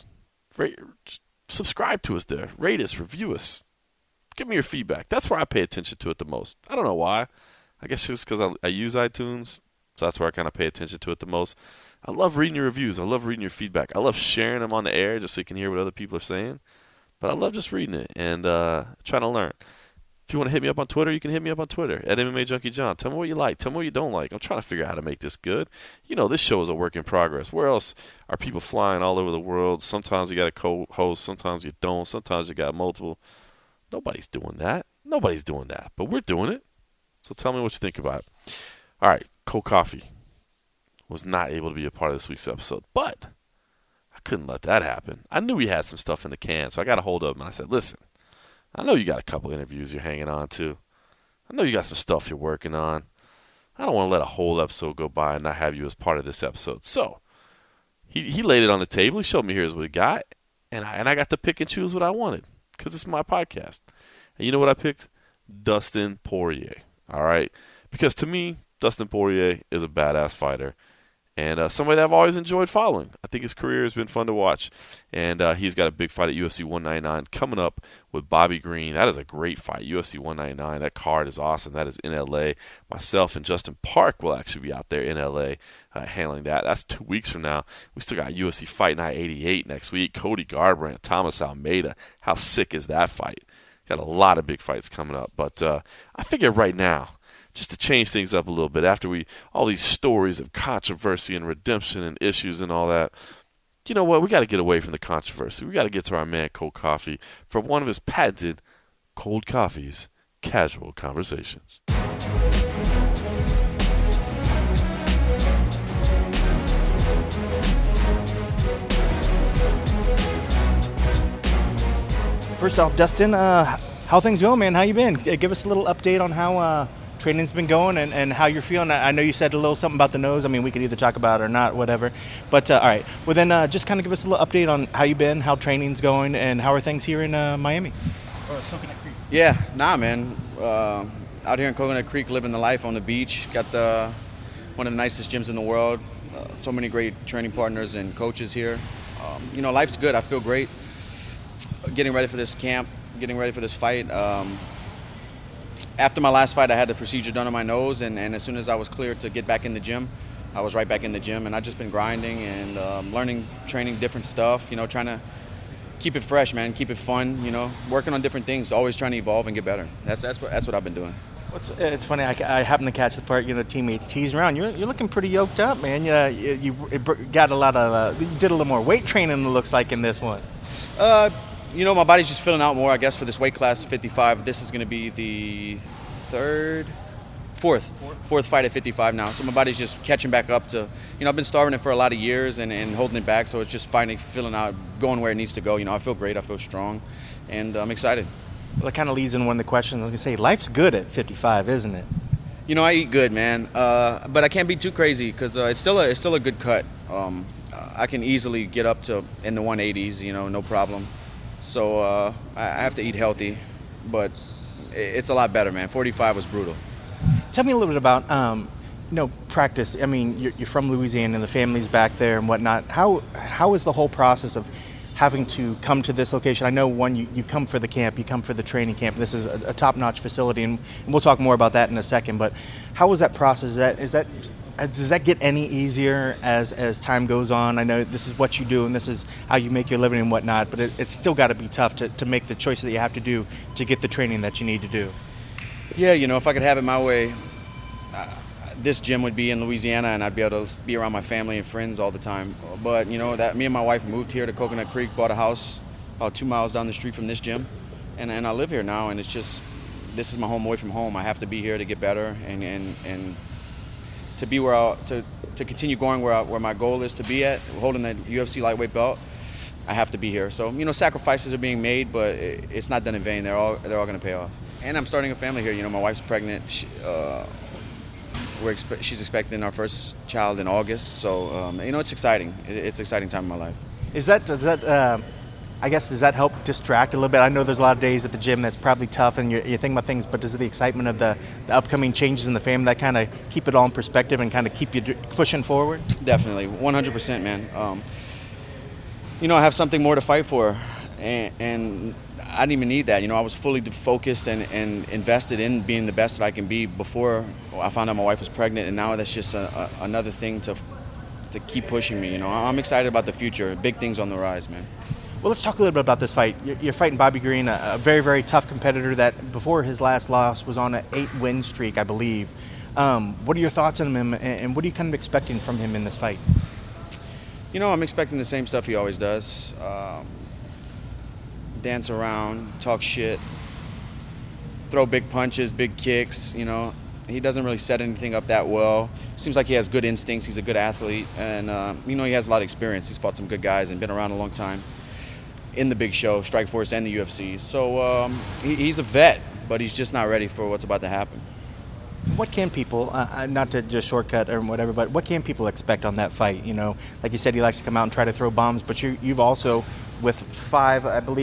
[SPEAKER 1] Subscribe to us there. Rate us. Review us. Give me your feedback. That's where I pay attention to it the most. I don't know why. I guess it's because I use iTunes, so that's where I kind of pay attention to it the most. I love reading your reviews. I love reading your feedback. I love sharing them on the air just so you can hear what other people are saying. But I love just reading it and trying to learn. If you want to hit me up on Twitter, you can hit me up on Twitter at MMA Junkie John. Tell me what you like. Tell me what you don't like. I'm trying to figure out how to make this good. You know, this show is a work in progress. Where else are people flying all over the world? Sometimes you got a co-host. Sometimes you don't. Sometimes you got multiple. Nobody's doing that. Nobody's doing that. But we're doing it. So tell me what you think about it. All right, Cold Coffee was not able to be a part of this week's episode, but I couldn't let that happen. I knew he had some stuff in the can, so I got a hold of him and I said, listen, I know you got a couple interviews you're hanging on to. I know you got some stuff you're working on. I don't want to let a whole episode go by and not have you as part of this episode. So he laid it on the table. He showed me here's what he got, and I got to pick and choose what I wanted because it's my podcast. And you know what I picked? Dustin Poirier. All right? Because to me, Dustin Poirier is a badass fighter and somebody that I've always enjoyed following. I think his career has been fun to watch. And he's got a big fight at UFC 199 coming up with Bobby Green. That is a great fight, UFC 199. That card is awesome. That is in L.A. Myself and Justin Park will actually be out there in L.A. Handling that. That's 2 weeks from now. We still got UFC Fight Night 88 next week. Cody Garbrandt, Thomas Almeida. How sick is that fight? Got a lot of big fights coming up. But I figure right now, just to change things up a little bit, after all these stories of controversy and redemption and issues and all that, you know what? We got to get away from the controversy. We got to get to our man Cold Coffee for one of his patented Cold Coffee's casual conversations.
[SPEAKER 6] First off, Dustin, how things going, man? How you been? Give us a little update on how training's been going and how you're feeling. I know you said a little something about the nose. I mean, we could either talk about it or not, whatever. But, all right. Well, then just kind of give us a little update on how you've been, how training's going, and how are things here in Miami? Or Coconut Creek.
[SPEAKER 7] Yeah, man. Out here in Coconut Creek, living the life on the beach. Got one of the nicest gyms in the world. So many great training partners and coaches here. Life's good. I feel great. Getting ready for this camp, getting ready for this fight. After my last fight, I had the procedure done on my nose, and as soon as I was cleared to get back in the gym, I was right back in the gym, and I've just been grinding and learning, training different stuff, trying to keep it fresh, man, keep it fun, working on different things, always trying to evolve and get better. That's what I've been doing.
[SPEAKER 6] It's funny, I happen to catch the part, teammates teasing around. You're looking pretty yoked up, man. You got a lot of, you did a little more weight training, it looks like, in this one.
[SPEAKER 7] My body's just filling out more, I guess, for this weight class, 55. This is going to be the fourth fight at 55 now. So my body's just catching back up to, I've been starving it for a lot of years and holding it back. So it's just finally filling out, going where it needs to go. I feel great. I feel strong, and I'm excited.
[SPEAKER 6] Well, that kind of leads in one of the questions. I was going to say, life's good at 55, isn't it?
[SPEAKER 7] I eat good, man. But I can't be too crazy because it's still a good cut. I can easily get up to in the 180s, no problem. So I have to eat healthy, but it's a lot better, man. 45 was brutal.
[SPEAKER 6] Tell me a little bit about, practice. I mean, you're from Louisiana and the family's back there and whatnot. How is the whole process of having to come to this location? I know, you come for the camp, you come for the training camp. This is a top-notch facility, and we'll talk more about that in a second. But how is that process? Does that get any easier as time goes on? I know this is what you do and this is how you make your living and whatnot, but it's still got to be tough to make the choices that you have to do to get the training that you need to do.
[SPEAKER 7] Yeah, if I could have it my way, this gym would be in Louisiana and I'd be able to be around my family and friends all the time. But, that me and my wife moved here to Coconut Creek, bought a house about 2 miles down the street from this gym, and I live here now, and it's just, this is my home away from home. I have to be here to get better and to be to continue going where my goal is to be at, holding the UFC lightweight belt. I have to be here. So, sacrifices are being made, but it's not done in vain. They're all going to pay off. And I'm starting a family here. My wife's pregnant. She's expecting our first child in August. So, it's exciting. It's an exciting time in my life.
[SPEAKER 6] Does that I guess, does that help distract a little bit? I know there's a lot of days at the gym that's probably tough and you're thinking about things, but does the excitement of the upcoming changes in the family, that kind of keep it all in perspective and kind of keep you pushing forward?
[SPEAKER 7] Definitely, 100%, man. I have something more to fight for, and I didn't even need that. I was fully focused and invested in being the best that I can be before I found out my wife was pregnant, and now that's just another thing to keep pushing me. I'm excited about the future. Big things on the rise, man.
[SPEAKER 6] Well, let's talk a little bit about this fight. You're fighting Bobby Green, a very, very tough competitor that before his last loss was on an 8-win streak, I believe. What are your thoughts on him, and what are you kind of expecting from him in this fight?
[SPEAKER 7] I'm expecting the same stuff he always does. Dance around, talk shit, throw big punches, big kicks. He doesn't really set anything up that well. Seems like he has good instincts. He's a good athlete, and he has a lot of experience. He's fought some good guys and been around a long time in the big show, Strikeforce and the UFC. So he's a vet, but he's just not ready for what's about to happen.
[SPEAKER 6] What can people, not to just shortcut or whatever, but what can people expect on that fight? Like you said, he likes to come out and try to throw bombs, but you've also, with five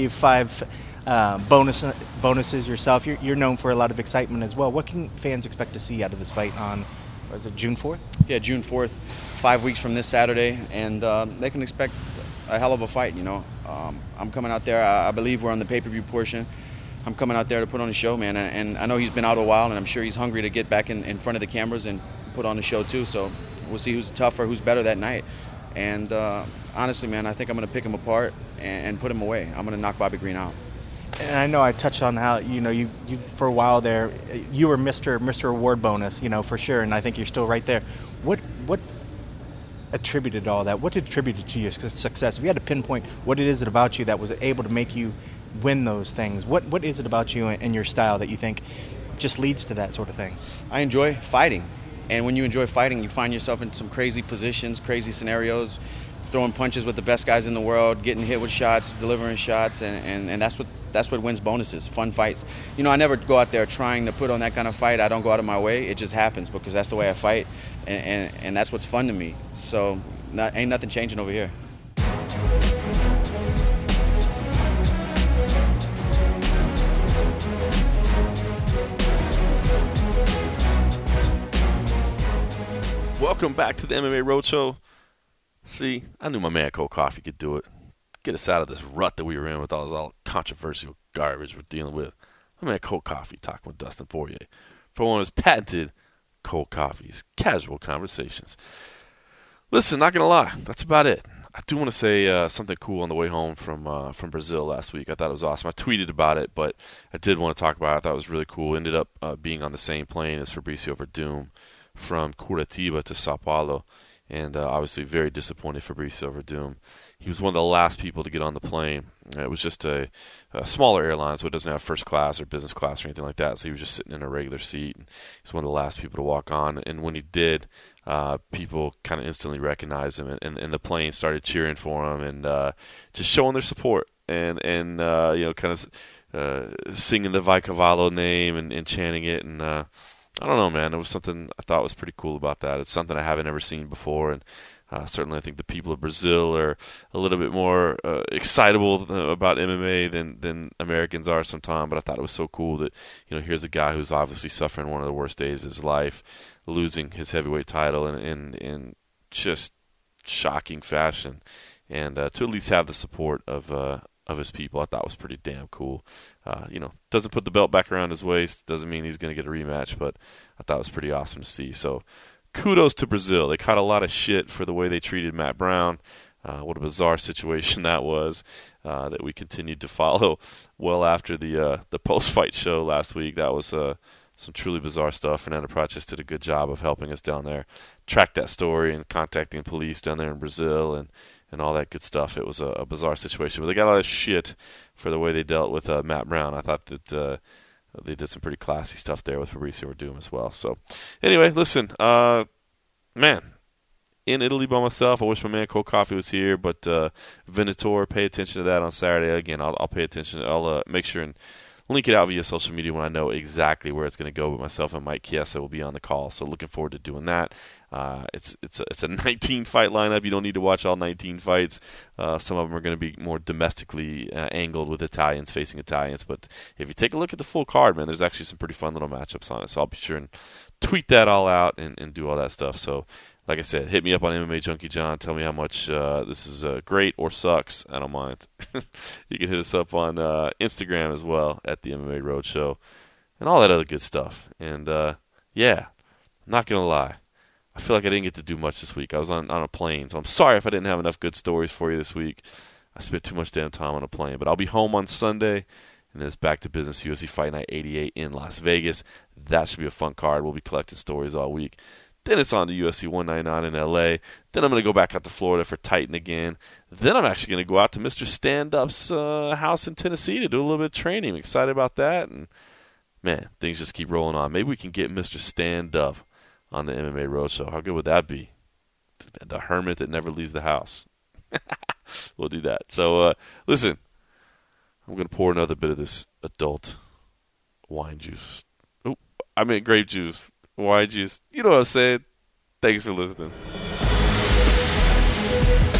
[SPEAKER 6] bonuses yourself, you're known for a lot of excitement as well. What can fans expect to see out of this fight on, was it June 4th?
[SPEAKER 7] Yeah, June 4th, 5 weeks from this Saturday, and they can expect a hell of a fight, I'm coming out there, I believe we're on the pay-per-view portion. I'm coming out there to put on a show, man, and I know he's been out a while, and I'm sure he's hungry to get back in front of the cameras and put on a show too, so we'll see who's tougher, who's better that night. And honestly, man, I think I'm going to pick him apart and put him away. I'm going to knock Bobby Green out.
[SPEAKER 6] And I know I touched on how, you for a while there, you were Mr. Award Bonus, for sure, and I think you're still right there. What attributed all that? What attributed to your success? If you had to pinpoint what it is about you that was able to make you win those things, what is it about you and your style that you think just leads to that sort of thing?
[SPEAKER 7] I enjoy fighting, and when you enjoy fighting, you find yourself in some crazy positions, crazy scenarios, throwing punches with the best guys in the world, getting hit with shots, delivering shots, and that's what wins bonuses, fun fights. I never go out there trying to put on that kind of fight. I don't go out of my way. It just happens because that's the way I fight, and that's what's fun to me. So ain't nothing changing over here.
[SPEAKER 1] Welcome back to the MMA Roadshow. See, I knew my man Cole Coffey could do it. Get us out of this rut that we were in with all this controversial garbage we're dealing with. My man Cole Coffey talking with Dustin Poirier for one of his patented Cole Coffey's Casual Conversations. Listen, not going to lie, that's about it. I do want to say something cool on the way home from Brazil last week. I thought it was awesome. I tweeted about it, but I did want to talk about it. I thought it was really cool. Ended up being on the same plane as Fabricio Verdum from Curitiba to Sao Paulo. And obviously very disappointed Fabricio Verdum. He was one of the last people to get on the plane. It was just a smaller airline, so it doesn't have first class or business class or anything like that. So he was just sitting in a regular seat. And he's one of the last people to walk on. And when he did, people kind of instantly recognized him. And the plane started cheering for him and just showing their support. And kind of singing the Vai Cavallo name and chanting it. And I don't know, man. It was something I thought was pretty cool about that. It's something I haven't ever seen before, and certainly I think the people of Brazil are a little bit more excitable about MMA than Americans are sometimes. But I thought it was so cool that here's a guy who's obviously suffering one of the worst days of his life, losing his heavyweight title in just shocking fashion, and to at least have the support of his people, I thought was pretty damn cool. Doesn't put the belt back around his waist, doesn't mean he's going to get a rematch, but I thought it was pretty awesome to see. So kudos to Brazil. They caught a lot of shit for the way they treated Matt Brown. What a bizarre situation that was, that we continued to follow well after the post-fight show last week. That was some truly bizarre stuff. Fernando Prates did a good job of helping us down there track that story and contacting police down there in Brazil and all that good stuff. It was a bizarre situation, but they got a lot of shit for the way they dealt with Matt Brown. I thought that they did some pretty classy stuff there with Fabricio Verdum as well. So anyway, listen, man, in Italy by myself. I wish my man Cole Coffey was here, but Venator, pay attention to that on Saturday. Again, I'll pay attention. I'll make sure and link it out via social media when I know exactly where it's going to go. But myself and Mike Chiesa will be on the call, so looking forward to doing that. It's a 19-fight lineup. You don't need to watch all 19 fights. Some of them are going to be more domestically angled with Italians facing Italians. But if you take a look at the full card, man, there's actually some pretty fun little matchups on it. So I'll be sure and tweet that all out and do all that stuff. So, like I said, hit me up on MMA Junkie John. Tell me how much this is great or sucks. I don't mind. You can hit us up on Instagram as well at the MMA Roadshow and all that other good stuff. And, yeah, I'm not going to lie. I feel like I didn't get to do much this week. I was on a plane, so I'm sorry if I didn't have enough good stories for you this week. I spent too much damn time on a plane. But I'll be home on Sunday, and then it's back to business. UFC Fight Night 88 in Las Vegas. That should be a fun card. We'll be collecting stories all week. Then it's on to UFC 199 in LA. Then I'm going to go back out to Florida for Titan again. Then I'm actually going to go out to Mr. Stand-Up's house in Tennessee to do a little bit of training. I'm excited about that. And, man, things just keep rolling on. Maybe we can get Mr. Stand-Up on the MMA Roadshow. How good would that be? The hermit that never leaves the house. We'll do that. So, listen, I'm going to pour another bit of this adult wine juice. Oh, I meant grape juice. Wine juice. You know what I'm saying. Thanks for listening.